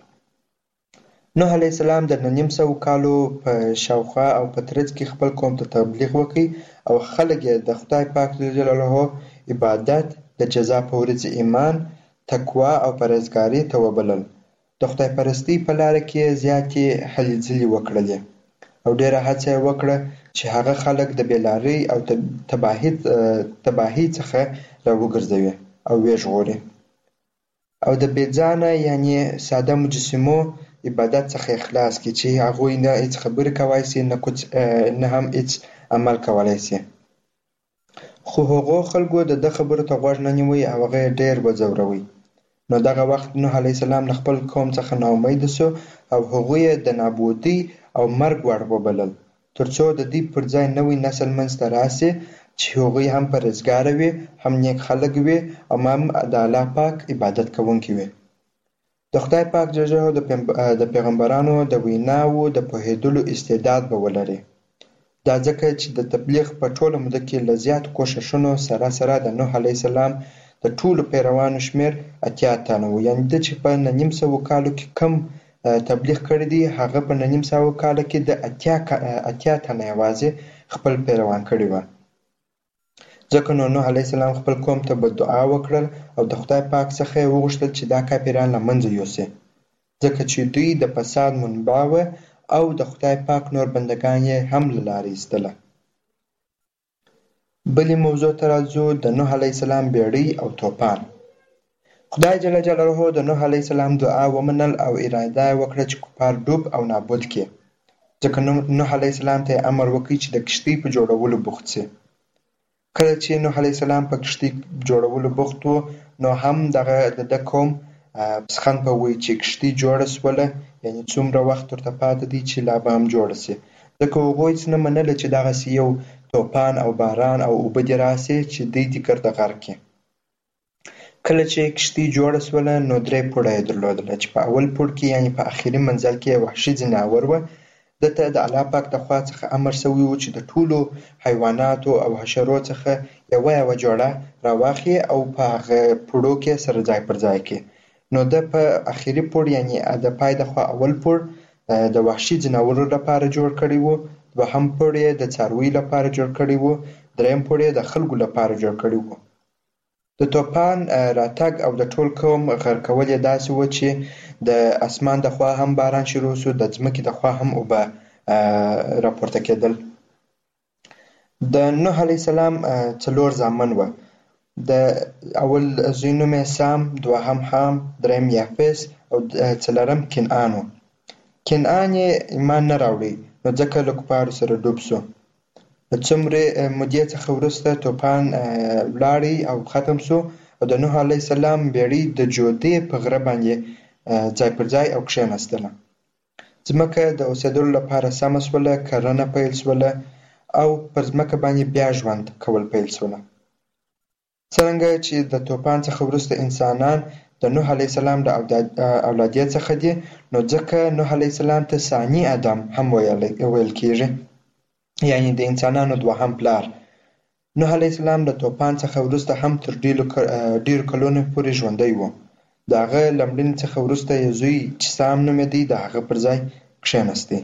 نوح علیه السلام د نهه نیم سوو کالو په شاوخوا او په ترڅ کې خپل قوم ته تبلیغ وکړ او خلک یې د خدای پاک جلاله عبادت، د جزا په ورځ ایمان، تقوا او پرهیزګارۍ ته وبلل. د خدای پرستی په لاره کې زیاتې هلې ځلې وکړلې او ډېره هڅه یې وکړه چې هغه خلک د بېلارۍ او تباهۍ تباهۍ څخه راوګرځوي او ویې او د بې ځانه یعنې ساده مجسمو عبادت څخه خلاص کړي چې هغوی نه هیڅ خبرې کولی سي نه هم هیڅ عمل کولی سي. خو هغو خلکو د ده خبرو ته غوږ نه نیوی او هغه یې ډېر وځوروي. نو دغه وخت نوح علیه السلام له خپل قوم څخه ناامیده سو او هغوی یې د نابودۍ او مرګ وړ وبلل تر څو د دوی پر ځای نوی نسل منځته راسي چې هغوی هم پرهیزګاره وي، هم نیک خلک وي او هم د الله پاک عبادت کوونکي وي. د خدای پاک جل د پیغمبرانو د ویناوو د پوهېدلو استعداد به ولري. دا ځکه چې د تبلیغ په ټوله موده کې له زیاتو کوښښونو سره سره د نوح علیه السلام د ټولو پیروانو شمېر اتیا تنه و. یعنې ده چې په نهه نیم سوو کالو کې کم تبلیغ کړی دی هغه په نهه نیم سوو کالو کې د اتیا اتیا تنه یوازې خپل پیروان کړي وه. ځکه نو نوح علیه السلام خپل قوم ته بدعا وکړل او د خدای پاک څخه یې وغوښتل چې دا کافران له منځه یوسي، ځکه چې دوی د فساد منبع وه او د خدای پاک نور بندګان یې هم له لارې ایستله. بلې موضوع ته راځو، د نوح علیه السلام بیړۍ او توپان. خدای جل جلاله د نوح علیه السلام دعا ومنل او اراده یې وکړه چې کفار ډوب او نابود کړي. ځکه نوح علیه السلام ته یې امر وکړ چې د کښتۍ په جوړولو بوخت سي. کله چې نوح علیه السلام په کښتۍ جوړولو بوخت و نو هم دغه د ده قوم پسخند په وی چې کښتۍ جوړه سوله، یعنې څومره وخت ورته پاته دی چې لا به هم جوړه سي. ځکه هغوی هېڅ نه منله چې دغسې یو توپان او باران او اوبه دې راسي چې دوی دې ګرده غرق کړي. کله چې کښتۍ جوړه سوله نو درې پوړه یې درلودله چې په اول پوړ کې یعنې په اخري منزل کې یې وحشي ځناور وه. ده ته د الله پاک د خوا څخه امر سوی و چې د ټولو حیواناتو او حشرو څخه یوه یوه جوړه راواخلي او په هغه پوړو کې سره ځای پر ځای کړي. نو ده په اخري پوړ یعنې د پای د خوا اول پوړ د وحشي ځناورو لپاره جوړ کړی و، دوهم پوړ یې د څارویو لپاره جوړ کړی و، دریم پوړ یې د خلکو لپاره جوړ کړی و. د توپان راتګ او د ټول قوم غرقول یې داسې و چې د اسمان د خوا هم باران شروع سو، د ځمکې د خوا هم اوبه راپورته کېدل. د نوح علیه السلام څلور زامن وه. د اول زوی نوم یې سام، دوهم حام، دریم یافس او څلورم کنعان و. کنعان یې ایمان نه راوړی نو ځکه له کفارو سره ډوب سو. د څومره مودې څخه وروسته طوفان ولاړی او ختم شو او د نوح علیه السلام بیړۍ د جودې په غره باندې ځای پر ځای او کښېناستله. ځمکه د اوسېدلو لپاره سمه شوله، کرنه پیل شوله او پر ځمکه باندې بیا ژوند کول پیل شوله. څرنګه چې د طوفان څخه وروسته انسانان د نوح علیه السلام د اولادیت څخه دي، نو ځکه نوح علیه السلام ته ثاني آدم هم ویل کېږي، یعنی د انسانانو دوهم پلار. نوح علیه السلام د طوفان څخه وروسته هم تر ډېرو کلونو پورې ژوندی و. د هغه له مړینې څخه وروسته یې زوی چې سام نومېدی د هغه پر ځای کښېناستی.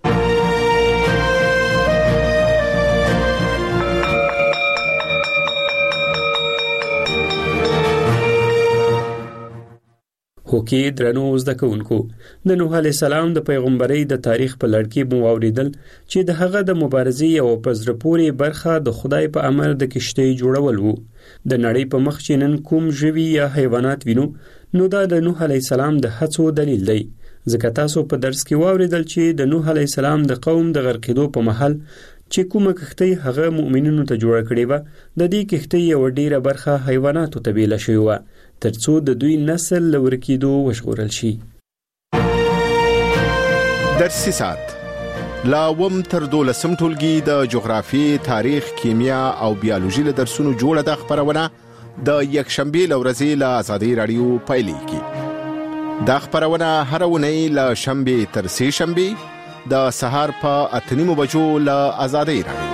هوکې درنو زده کوونکو، د نوح علیه السلام د پیغمبرۍ د تاریخ په لړ کې مو واورېدل چې د هغه د مبارزې یوه په زړه پورې برخه د خدای په امر د کښتۍ جوړول و. د نړۍ په مخ چې نن کوم ژوي یا حیوانات وینو، نو دا د نوح علیه السلام د هڅو دلیل دی. ځکه تاسو په درس کې واورېدل چې د نوح علیه السلام د قوم د غرقېدو په مهال چې کومه کښتۍ هغه مؤمنینو ته جوړه کړې وه، د دې کښتۍ یوه ډېره برخه حیواناتو ته بیله شوې وه تر څو د دوی نسل له ورکېدو وژغورل شي. درسي ساعت لا اووم تر دولسم ټولګي د جغرافیې، تاریخ، کیمیا او بیالوژي له درسونو جوړه ده خپرونه د یکشنبې له ورځې له ازادۍ راډیو پیلېږي. دا خپرونه هره اونۍ له شنبې تر سې شنبې د سهار په اته نیمو بجو له ازادۍ راډیو.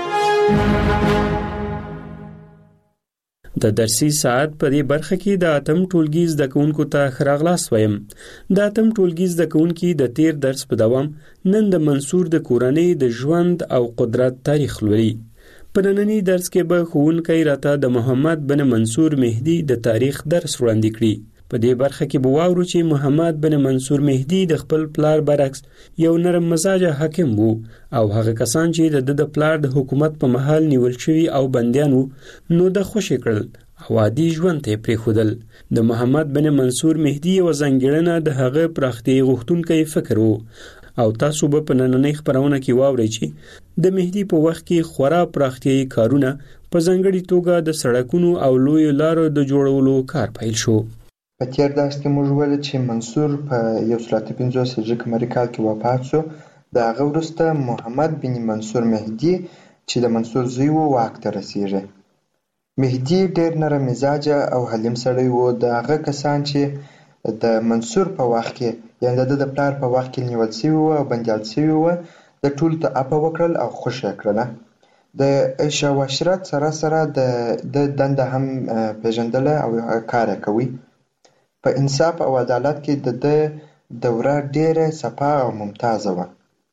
د درسي ساعت په دې برخه کې د اتم ټولګي زده کوونکو ته ښه راغلاست وایم. د اتم ټولګي زده کوونکي د تیر درس په دوام نن د منصور د کورنۍ د ژوند او قدرت تاریخ لولي. په ننني درس کې به ښوونکی راته د محمد بن منصور مهدي د تاریخ درس وړاندې کړي. په دې برخه کې به واورو چې محمد بن منصور مهدي د خپل پلار برعکس یو نرم مزاجه حاکم وو او هغه کسان چې د د پلار د حکومت په مهال نیول شوي او بندیان وو، نو د خوشي کړل او عادي ژوند ته پرېښودل. د محمد بن منصور مهدي یوه ځانګړنه د هغه پراختیا غوښتونکی فکر وو او تاسو به په نننۍ خپرونه کې واورئ چې د مهدي په وخت کې خورا پراختیایي کارونه په ځانګړې توګه د سړکونو او لویو لارو د جوړولو کار پیل شو. په تیر درس کې موږ ویل چې منصور په یو سل اته پنځوس هجري قمري کال کې وفات شو. د هغه وروسته محمد بن منصور مهدي چې د منصور زوی و واک ته رسېږي. مهدي ډېر نرم مزاجه او حلیم سړی و. د هغه کسان چې د منصور په وخت کې یعنې د ده د پلار په وخت کې نیول شوي وو او بندیان شوي وو، د ټولو ته عفوه وکړل او خوښ یې کړله. د عیش او عشرت سره سره د د دنده هم پیژندله او کار یې کوي. په انصاف او عدالت کې د ده دوره ډېره صفا او ممتازه وه.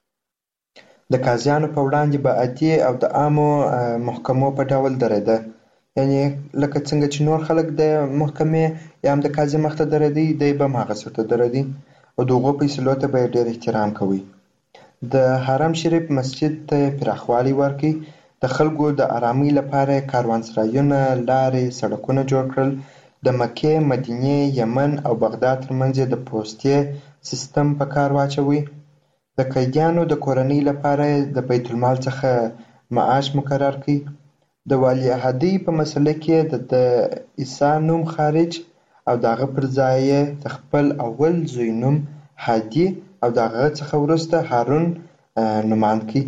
د قاضیانو په وړاندې به عادي او د عامو محکمو په ډول درېده، یعنې لکه څنګه چې نور خلک د محکمې یا هم د قاضي مخ ته درېدی، دی به هم هغسې ورته درېدی او د هغو فیصلو ته به یې ډېر احترام کوي. د حرم شریف مسجد ته یې پراخوالی ورکړي. د خلکو د ارامۍ لپاره یې کاروانسرایونه، لارې، سړکونه جوړ کړل. د مکې، مدینې، یمن او بغداد ترمنځ یې د پوستې سیستم په کار واچوي. د قیدیانو د کورنۍ لپاره یې د بیت المال څخه معاش مقرر کړي. د ولیعهدۍ په مسله کې د د عیسی نوم خارج او د هغه پر ځای یې د خپل اول زوی نوم هادي او د هغه څخه وروسته هارون نومان کړي.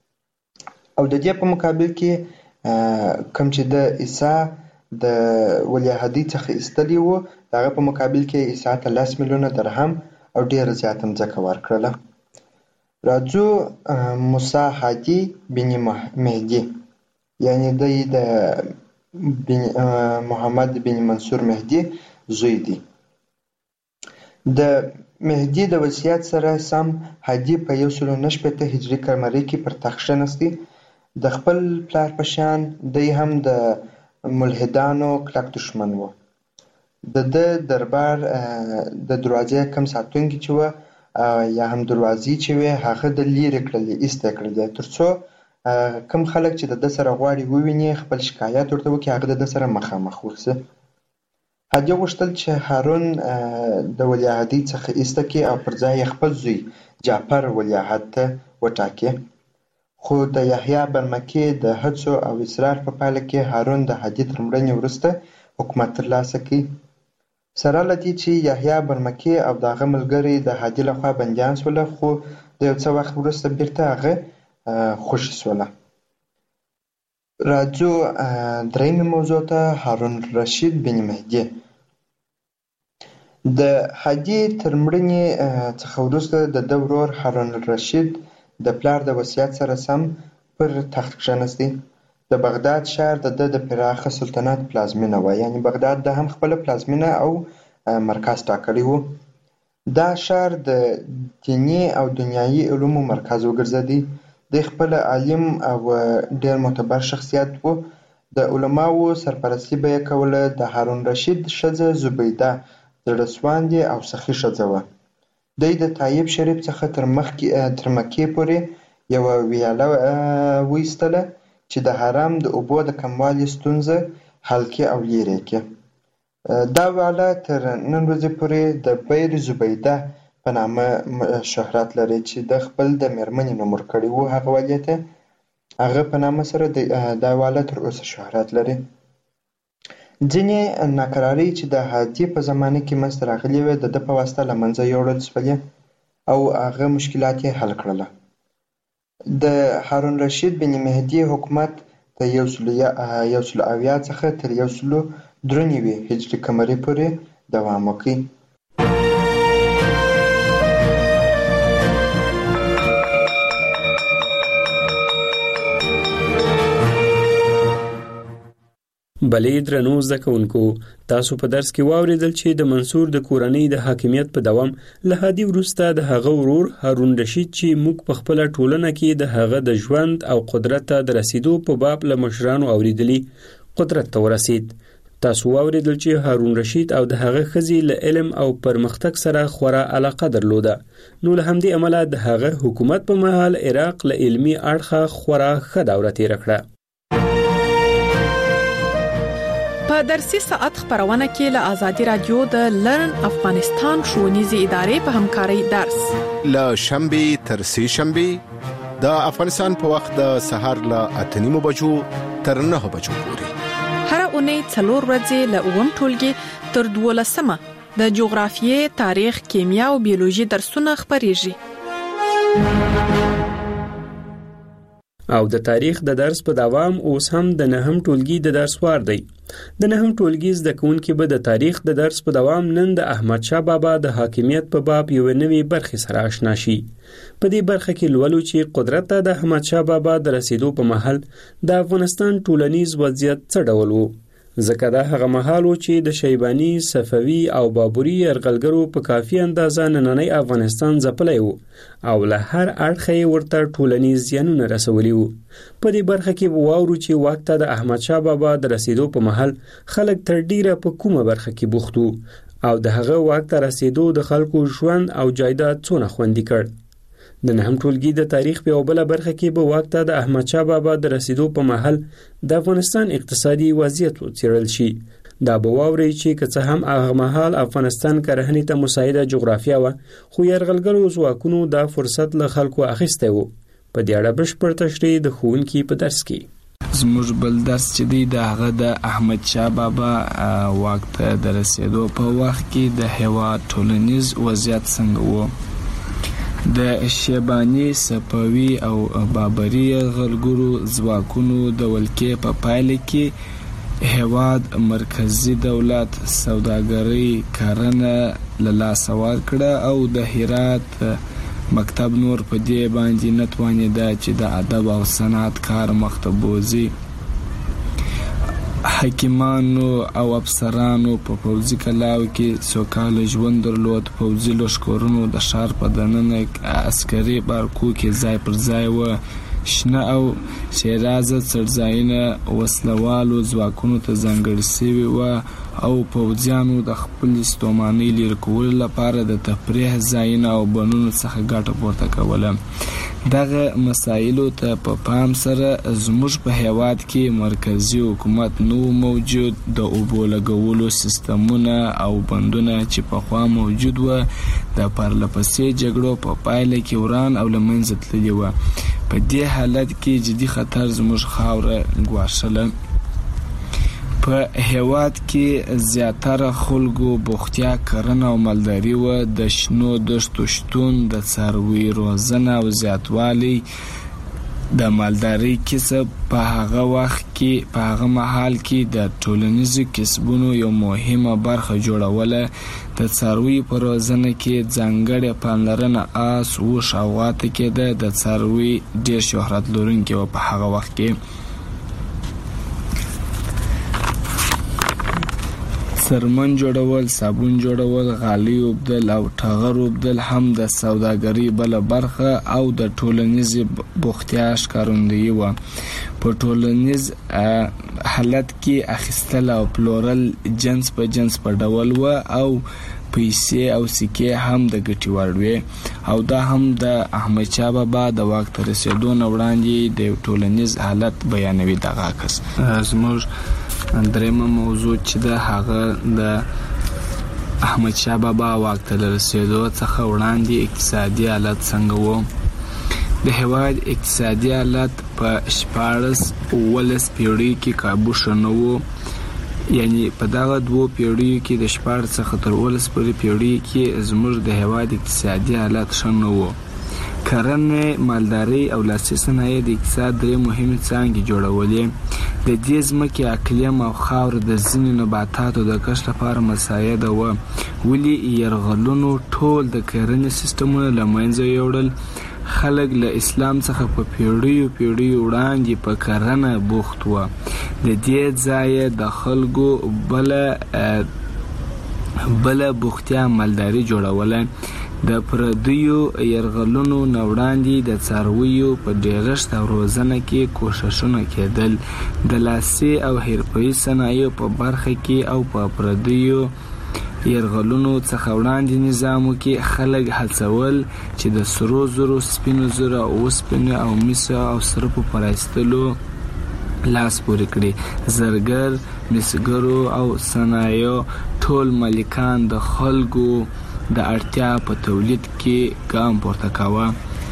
او د دې په مقابل کې کوم چې د عیسی د ولیعهدۍ څخه ایستلي وو، د هغه په مقابل کې عیسی ته لس میلیونه درهم او ډېره زیاته مځکه ورکړله. راځو موسی هادي بن مهدي، یعنې دی د محمد بن منصور مهدي زوی دی. د مهدي د وصیت سره سم هادي په یو سل نهه شپېته هجري قمري کې پر تخت کښېناستی. د خپل پلار په شان دی هم د ملحدانو کلک دښمن و. د ده دربار د دروازې کم ساتونکي چې وه یا هم دروازې چې وې هغه د لیرې کړلې، ایسته یې کړلې، تر څو کم خلک چې د ده سره غواړي وویني خپل شکایت ورته وکړي، هغه د ده سره مخامخ ورسي. هادي غوښتل چې هارون د ولیعهدۍ څخه ایسته کړي او پر ځای یې خپل زوی جعفر ولیعهد ته وټاکي. خو د یحیی برمکي د هڅو او اصرار په پایله کې هارون د هادي تر مړینې وروسته حکومت ترلاسه کړ. سره له دې چې یحیی برمکي او د هغه ملګري د هادي لخوا بندیان شول، خو د یو څه وخت وروسته بیرته هغه خوشي شوله. راځو درېیمې موضوع ته، هارون الرشید بن مهدي. د هادي تر مړینې څخه وروسته د ده ورور هارون الرشید د پلار د وصیت سره سم پر تخت کښېنستی. د بغداد ښار د ده د پراخه سلطنت پلازمینه وه، یعنې بغداد د هم خپله پلازمینه او مرکز ټاکلی و. دا ښار د دیني او دنیایي علومو مرکز وګرځېدی. دی خپله عالم او ډېر معتبر شخصیت و. د علماو سرپرستي به یې کوله. د هارون رشید ښځه زبیده زړه سواندې او سخي ښځه وه. دی د طایب شریف څخه تر مکې پورې یوه ویاله وایستله چې د حرم د اوبو د کموالي ستونزه حل کړي او لرې کړي. دا ویاله تر نن ورځې پورې د بیر زبیده په نامه شهرت لري چې د خپل د مېرمنې نوم ورکړی و هغه ویالې ته. هغه په نامه سره دا ویاله تر اوسه شهرت لري. ځینې ناکرارۍ چې د هادي په زمانه کې منځته راغلې وې د ده په واسطه له منځه یوړل شولې او هغه مشکلات یې حل کړله. د هارون رشید بن مهدي حکومت د یو سلو اویا څخه تر یو سلو درې نوي هجري قمري پورې دوام وکړ. بلې درنو زده کوونکو، تاسو په درس کې واورېدل چې د منصور د کورنۍ د حاکمیت په دوام له هادي وروسته د هغه ورور هارون رشید چې موږ په خپله ټولنه کې د هغه د ژوند او قدرت ته د رسیدو په باب له مشرانو اورېدلي قدرت ته ورسید. تاسو واورېدل چې هارون رشید او د هغه ښځې له علم او پرمختګ سره خورا علاقه درلوده، نو له همدې امله د هغه حکومت په مهال عراق له علمي اړخه خورا ښه دوره تېره کړه. په درسي ساعت خبرونه کې له آزادي رادیو د لرن افغانستان ښوونیزې ادارې په همکارۍ درس له شنبې تر سې شنبې د افغانستان په وخت د سهار له اته نیمو بجو تر نهه بجو پورې، هر اونۍ څلور ورځې له اووم ټولګي تر دولسمه د جغرافیې، تاریخ، کیمیا او بیولوژي درسونه خبرېږي. او د تاریخ د درس په دوام اوس هم د نهم ټولګي د درس وار دی. د نهم ټولګي زده کوونکي به د تاریخ د درس په دوام نن د احمد شاه بابا د حاکمیت په باب یو نوې برخې سره آشنا شي. په دې برخه کې لولو چې قدرت ته د احمد شاه بابا د رسیدو په مهال د افغانستان ټولنیز وضعیت څه ډول و، ځکه دا هغه مهال و چې د شیباني، صفوي او بابري یرغلګرو په کافي اندازه نننی افغانستان ځپلی و او له هر اړخه یې ورته ټولنیز زیانونه رسولي وو. په دې برخه کې به واورو چې واک ته د احمد شاه بابا د رسیدو په مهال خلک تر ډیره په کومه برخه کې بوخت وو او د هغه واک ته رسیدو د خلکو ژوند او جایداد څونه خوندي کړ. د نهم ټولګي د تاریخ په یوه بله برخه کې به واک ته د احمد شاه بابا د رسیدو په مهال د افغانستان اقتصادي وضعیت وڅېړل شي. دا به واورئ چې که څه هم هغه مهال افغانستان کرهنې ته مساعده جغرافیه وه، خو یرغلګرو ځواکونو دا فرصت له خلکو اخیستی و. په دې اړه بشپړ تشریح د ښوونکي په درس کې. زموږ بل درس چې دی د هغه د احمد شاه بابا واک ته د رسیدو په وخت کې د هېواد ټولنیز وضعیت څنګه و. د شیباني، صفوي او بابري یرغلګرو ځواکونو د ولکې په پایله کې هېواد مرکزي دولت سوداګرۍ کرنه له لاسه ورکړه او د هرات مکتب نور په دې باندې نه توانېده چې د ادب او صنعت کار مخته بوځي. حکیمانو او افسرانو په پوځي کلاو کې سوکاله ژوند درلود. پوځي لښکرونو د ښار په دننه عسکري بارکو کې ځای پر ځای و. شنه او شیرازه څړځایونه وسلوالو ځواکونو ته ځانګړي سوي وه او پوځیانو د خپلې ستومانۍ لرې کولو لپاره د تفریح ځایونه او بنونو څخه ګټه پورته کوله. دغه مسایلو ته په پام سره زموږ په هېواد کې مرکزي حکومت نو موجود. د اوبو لګولو سیستمونه او بندونه چې پخوا موجود و د پرله پسې جګړو په پایله کې وران او له منځه تللي وه. په دې حالت کې جدي خطر زموږ خاوره ګواښله. په هیواد کې زیاتره خلکو بوختیا کرنه او مالداري و. د شنو دښتو شتون، د څاروي روزنه او زیاتوالی د مالداري کسب په هغه وخت کې په هغه مهال کې د ټولنیزو کسبونو یو مهمه برخه جوړوله. د څاروي په روزنه کې ځانګړې پاملرنه آس، اوښ او غوا ته کېده. د څاروي ډېر شهرت لرونکي و په هغه وخت کې. څرمن جوړول، صابون جوړول، غالۍ اوبدل او ټغر اوبدل هم د سوداګرۍ بله برخه او د ټولنیزې بوختیا ښکارندویي وه. په ټولنیز حالت کې اخیستل او پلورل جنس په جنس په ډول و او پیسې او سکې هم د ګټې وړ وې. او دا هم د احمدشاه بابا د واک ته رسېدو نه وړاندې د یو ټولنیز حالت بیانوي. دغه عکس زموږ درېمه موضوع چې د هغه د احمدشاه بابا واک ته رسېدو څخه وړاندې اقتصادي حالت څنګه و. د هېواد اقتصادي حالت په شپاړس اوولس پیړیو کې کابو ښه نه و. یعنی په دغه دوو پیړیو کې د شپاړس څخه تر اوولس پورې پیړیو کې زموږ د هېواد اقتصادي حالت ښه نه و. کرنه، مالداري او لاسي صنایع د اقتصاد درې مهمې څانګې جوړولې. د دې ځمکې اقلیم او خاوره د ځینې نباتاتو د کښت لپاره مساعده وه. ولې یرغلونو ټول د کرنې سیستمونه له منځه یوړل. خلک له اسلام څخه په پیړیو پیړیو وړاندې په کرنه بوخت وه. د دې ځایه د خلکو بله بله بوختیا مالداري جوړوله. د پردیو یرغلونو نه وړاندې د څارویو په ډېرښت او روزنه کې کوښښونه کېدل. د لاسي او حرفه‌ایي صنایعو په برخه کې او په پردیو یرغلونو څخه وړاندې نظامو کې خلک هڅول چې د سرو زرو، سپینو زرو، اوسپنې او مسو او سرپو په رایستلو لاس پورې کړي. زرګر، مسګرو او صنایعو ټول مالکان د خلکو د اړتیا په تولید کې ګام پورته کاوه.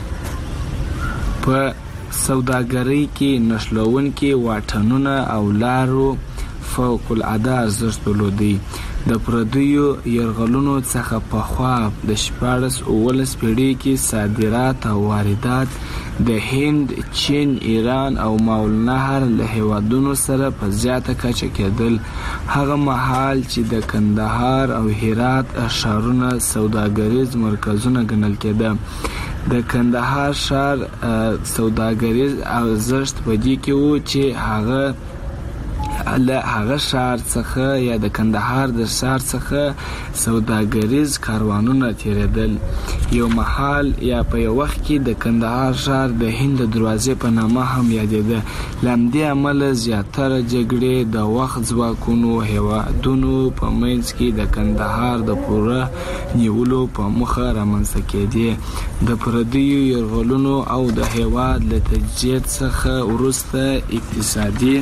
په سوداګرۍ کې نښلوونکي واټنونه او لارو فوق العاده ارزښت درلودی. د پردیو یرغلونو څخه پخوا د شپاړس اوولس پیړۍ کې صادرات او واردات د هند، چین، ایران او ماول نهر له هیوادونو سره په زیاته کچه کېدل. هغه مهال چې د کندهار او هرات ښارونه سوداګریز مرکزونه ګڼل کېده. د کندهار ښار سوداګریز ارزښت په دې کې و چې هغه له هغه ښار څخه یا د کندهار د ښار څخه سوداګریز کاروانونه تیریدل. یو مهال یا په یو وخت کې د کندهار ښار د هند د دروازې په نامه هم یادېده. له همدې امله زیاتره جګړې د وخت ځواکونو هېوادونو په منځ کې د کندهار د پوره نیولو په موخه رامنځته کېدې. د پردیو یرغلونو او د هېواد له تجزیې څخه وروسته اقتصادي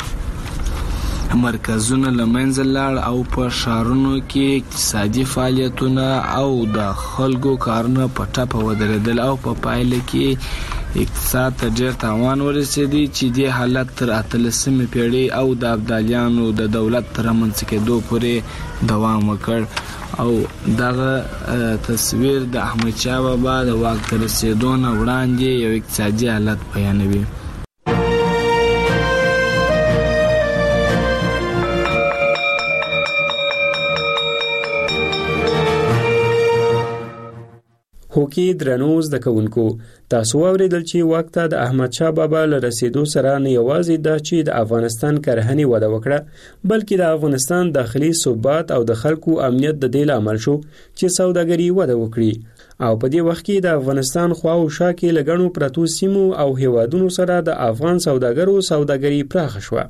مرکزونه له منځه لاړ او په ښارونو کې اقتصادي فعالیتونه او د خلکو کارونه په ټپه ودرېدل او په پایله کې اقتصاد ته ډېر تاوان ورسېدی چې دې حالت تر اتلسمې پیړۍ او د ابدالیانو د دولت تر رامنځته کېدو پورې دوام وکړ. او دغه تصویر د احمدشاه بابا د واک ته رسېدو نه وړاندې یو اقتصادي حالت بیانوي. هوکي درنو زده کوونکو، تاسو اوریدل چې واک ته د احمدشاه بابا له رسېدو سره نه یوازې دا چې د افغانستان کرهنې وده وکړه، بلکې د افغانستان داخلي ثبات او د خلکو امنیت د دې لامل شو چې سوداګري وده وکړي. او په دې وخت کې د افغانستان خوا او شا کې لګڼو پرتو سیمو او هیوادونو سره د افغان سوداګرو سوداګري پراخه شوه.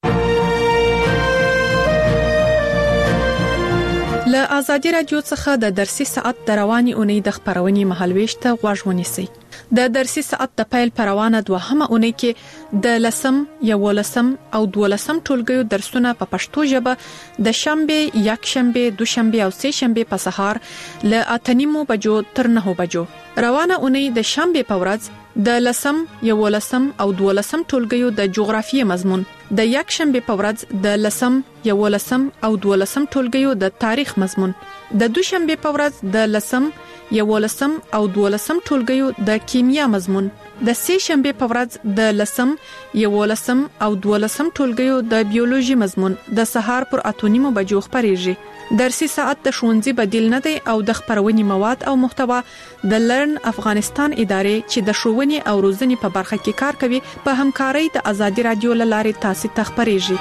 له آزادي رادیو څخه د درسي ساعت د رواني اونۍ د خبرونې مهالويش ته غوږ ونیسئ. د درسي ساعت د پیل پروانه دوهمه اونۍ کې د لسم، یولسم او دولسم ټولګیو درسونه په پښتو ژبه د شنبه، یکشنبه، دوشنبه او سه شنبه په سهار له اته نیمو بجو تر نهو بجو. روانه اونۍ د شنبه په ورځ د لسم یولسم او دولسم ټولګیو د جغرافیې مضمون، د یک شنبه په ورځ د لسم یولسم او دولسم ټولګیو د تاریخ مضمون، د دوشنبه په ورځ د لسم یولسم او دولسم ټولګیو د کیمیا مضمون، د سه شنبه په ورځ د لسم یولسم او دولسم ټولګیو د بیولوژي مضمون د سهار پر اتونیمو بجو خبرېږي. درسي ساعت د ښوونځي بدیل نه دی او د خبرونې مواد او محتوا د لرن افغانستان ادارې چې د ښوونې او روزنې په برخه کې کار کوي په همکارۍ د ازادي رادیو لارې تاسو ته خبرېږي.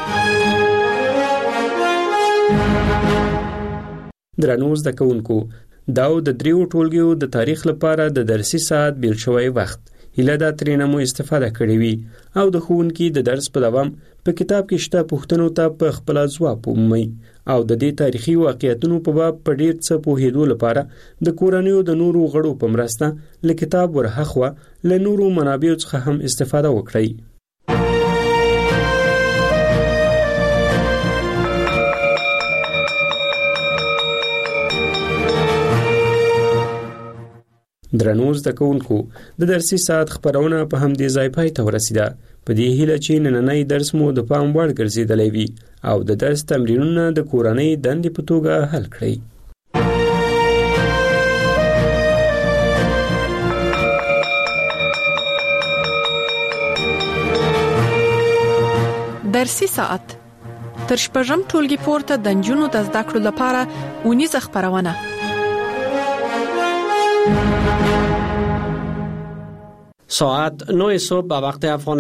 درنو زده کوونکو، دا د دریو ټولګیو د تاریخ لپاره د درسي ساعت بیل شوی وخت هله دا ترېنه مو استفاده کړې وي او د ښوونکي د درس په دوام په کتاب کې شته پوښتنو ته په خپل ځواب ومومئ او د دې تاریخي واقعیتونو په باب په ډیر څه پوهېدو لپاره د کورنیو د نورو غړو په مرسته له کتاب ورهخوا له نورو منابعو څخه هم استفاده وکړئ. درنو زده کوونکو، د درسي ساعت خبرونه په همدې ځای پای ته ورسیده. په دې هیله چې نننی درس مو د پام وړ ګرځېدلی وي او د درس تمرینونه د کورنۍ دندې په توګه حل کړئ. درسي ساعت تر شپږم ټولګي پورته د نجونو د زده کړو لپاره اونیزه خبرونه. ساعت نو صبح به وقت افغانستان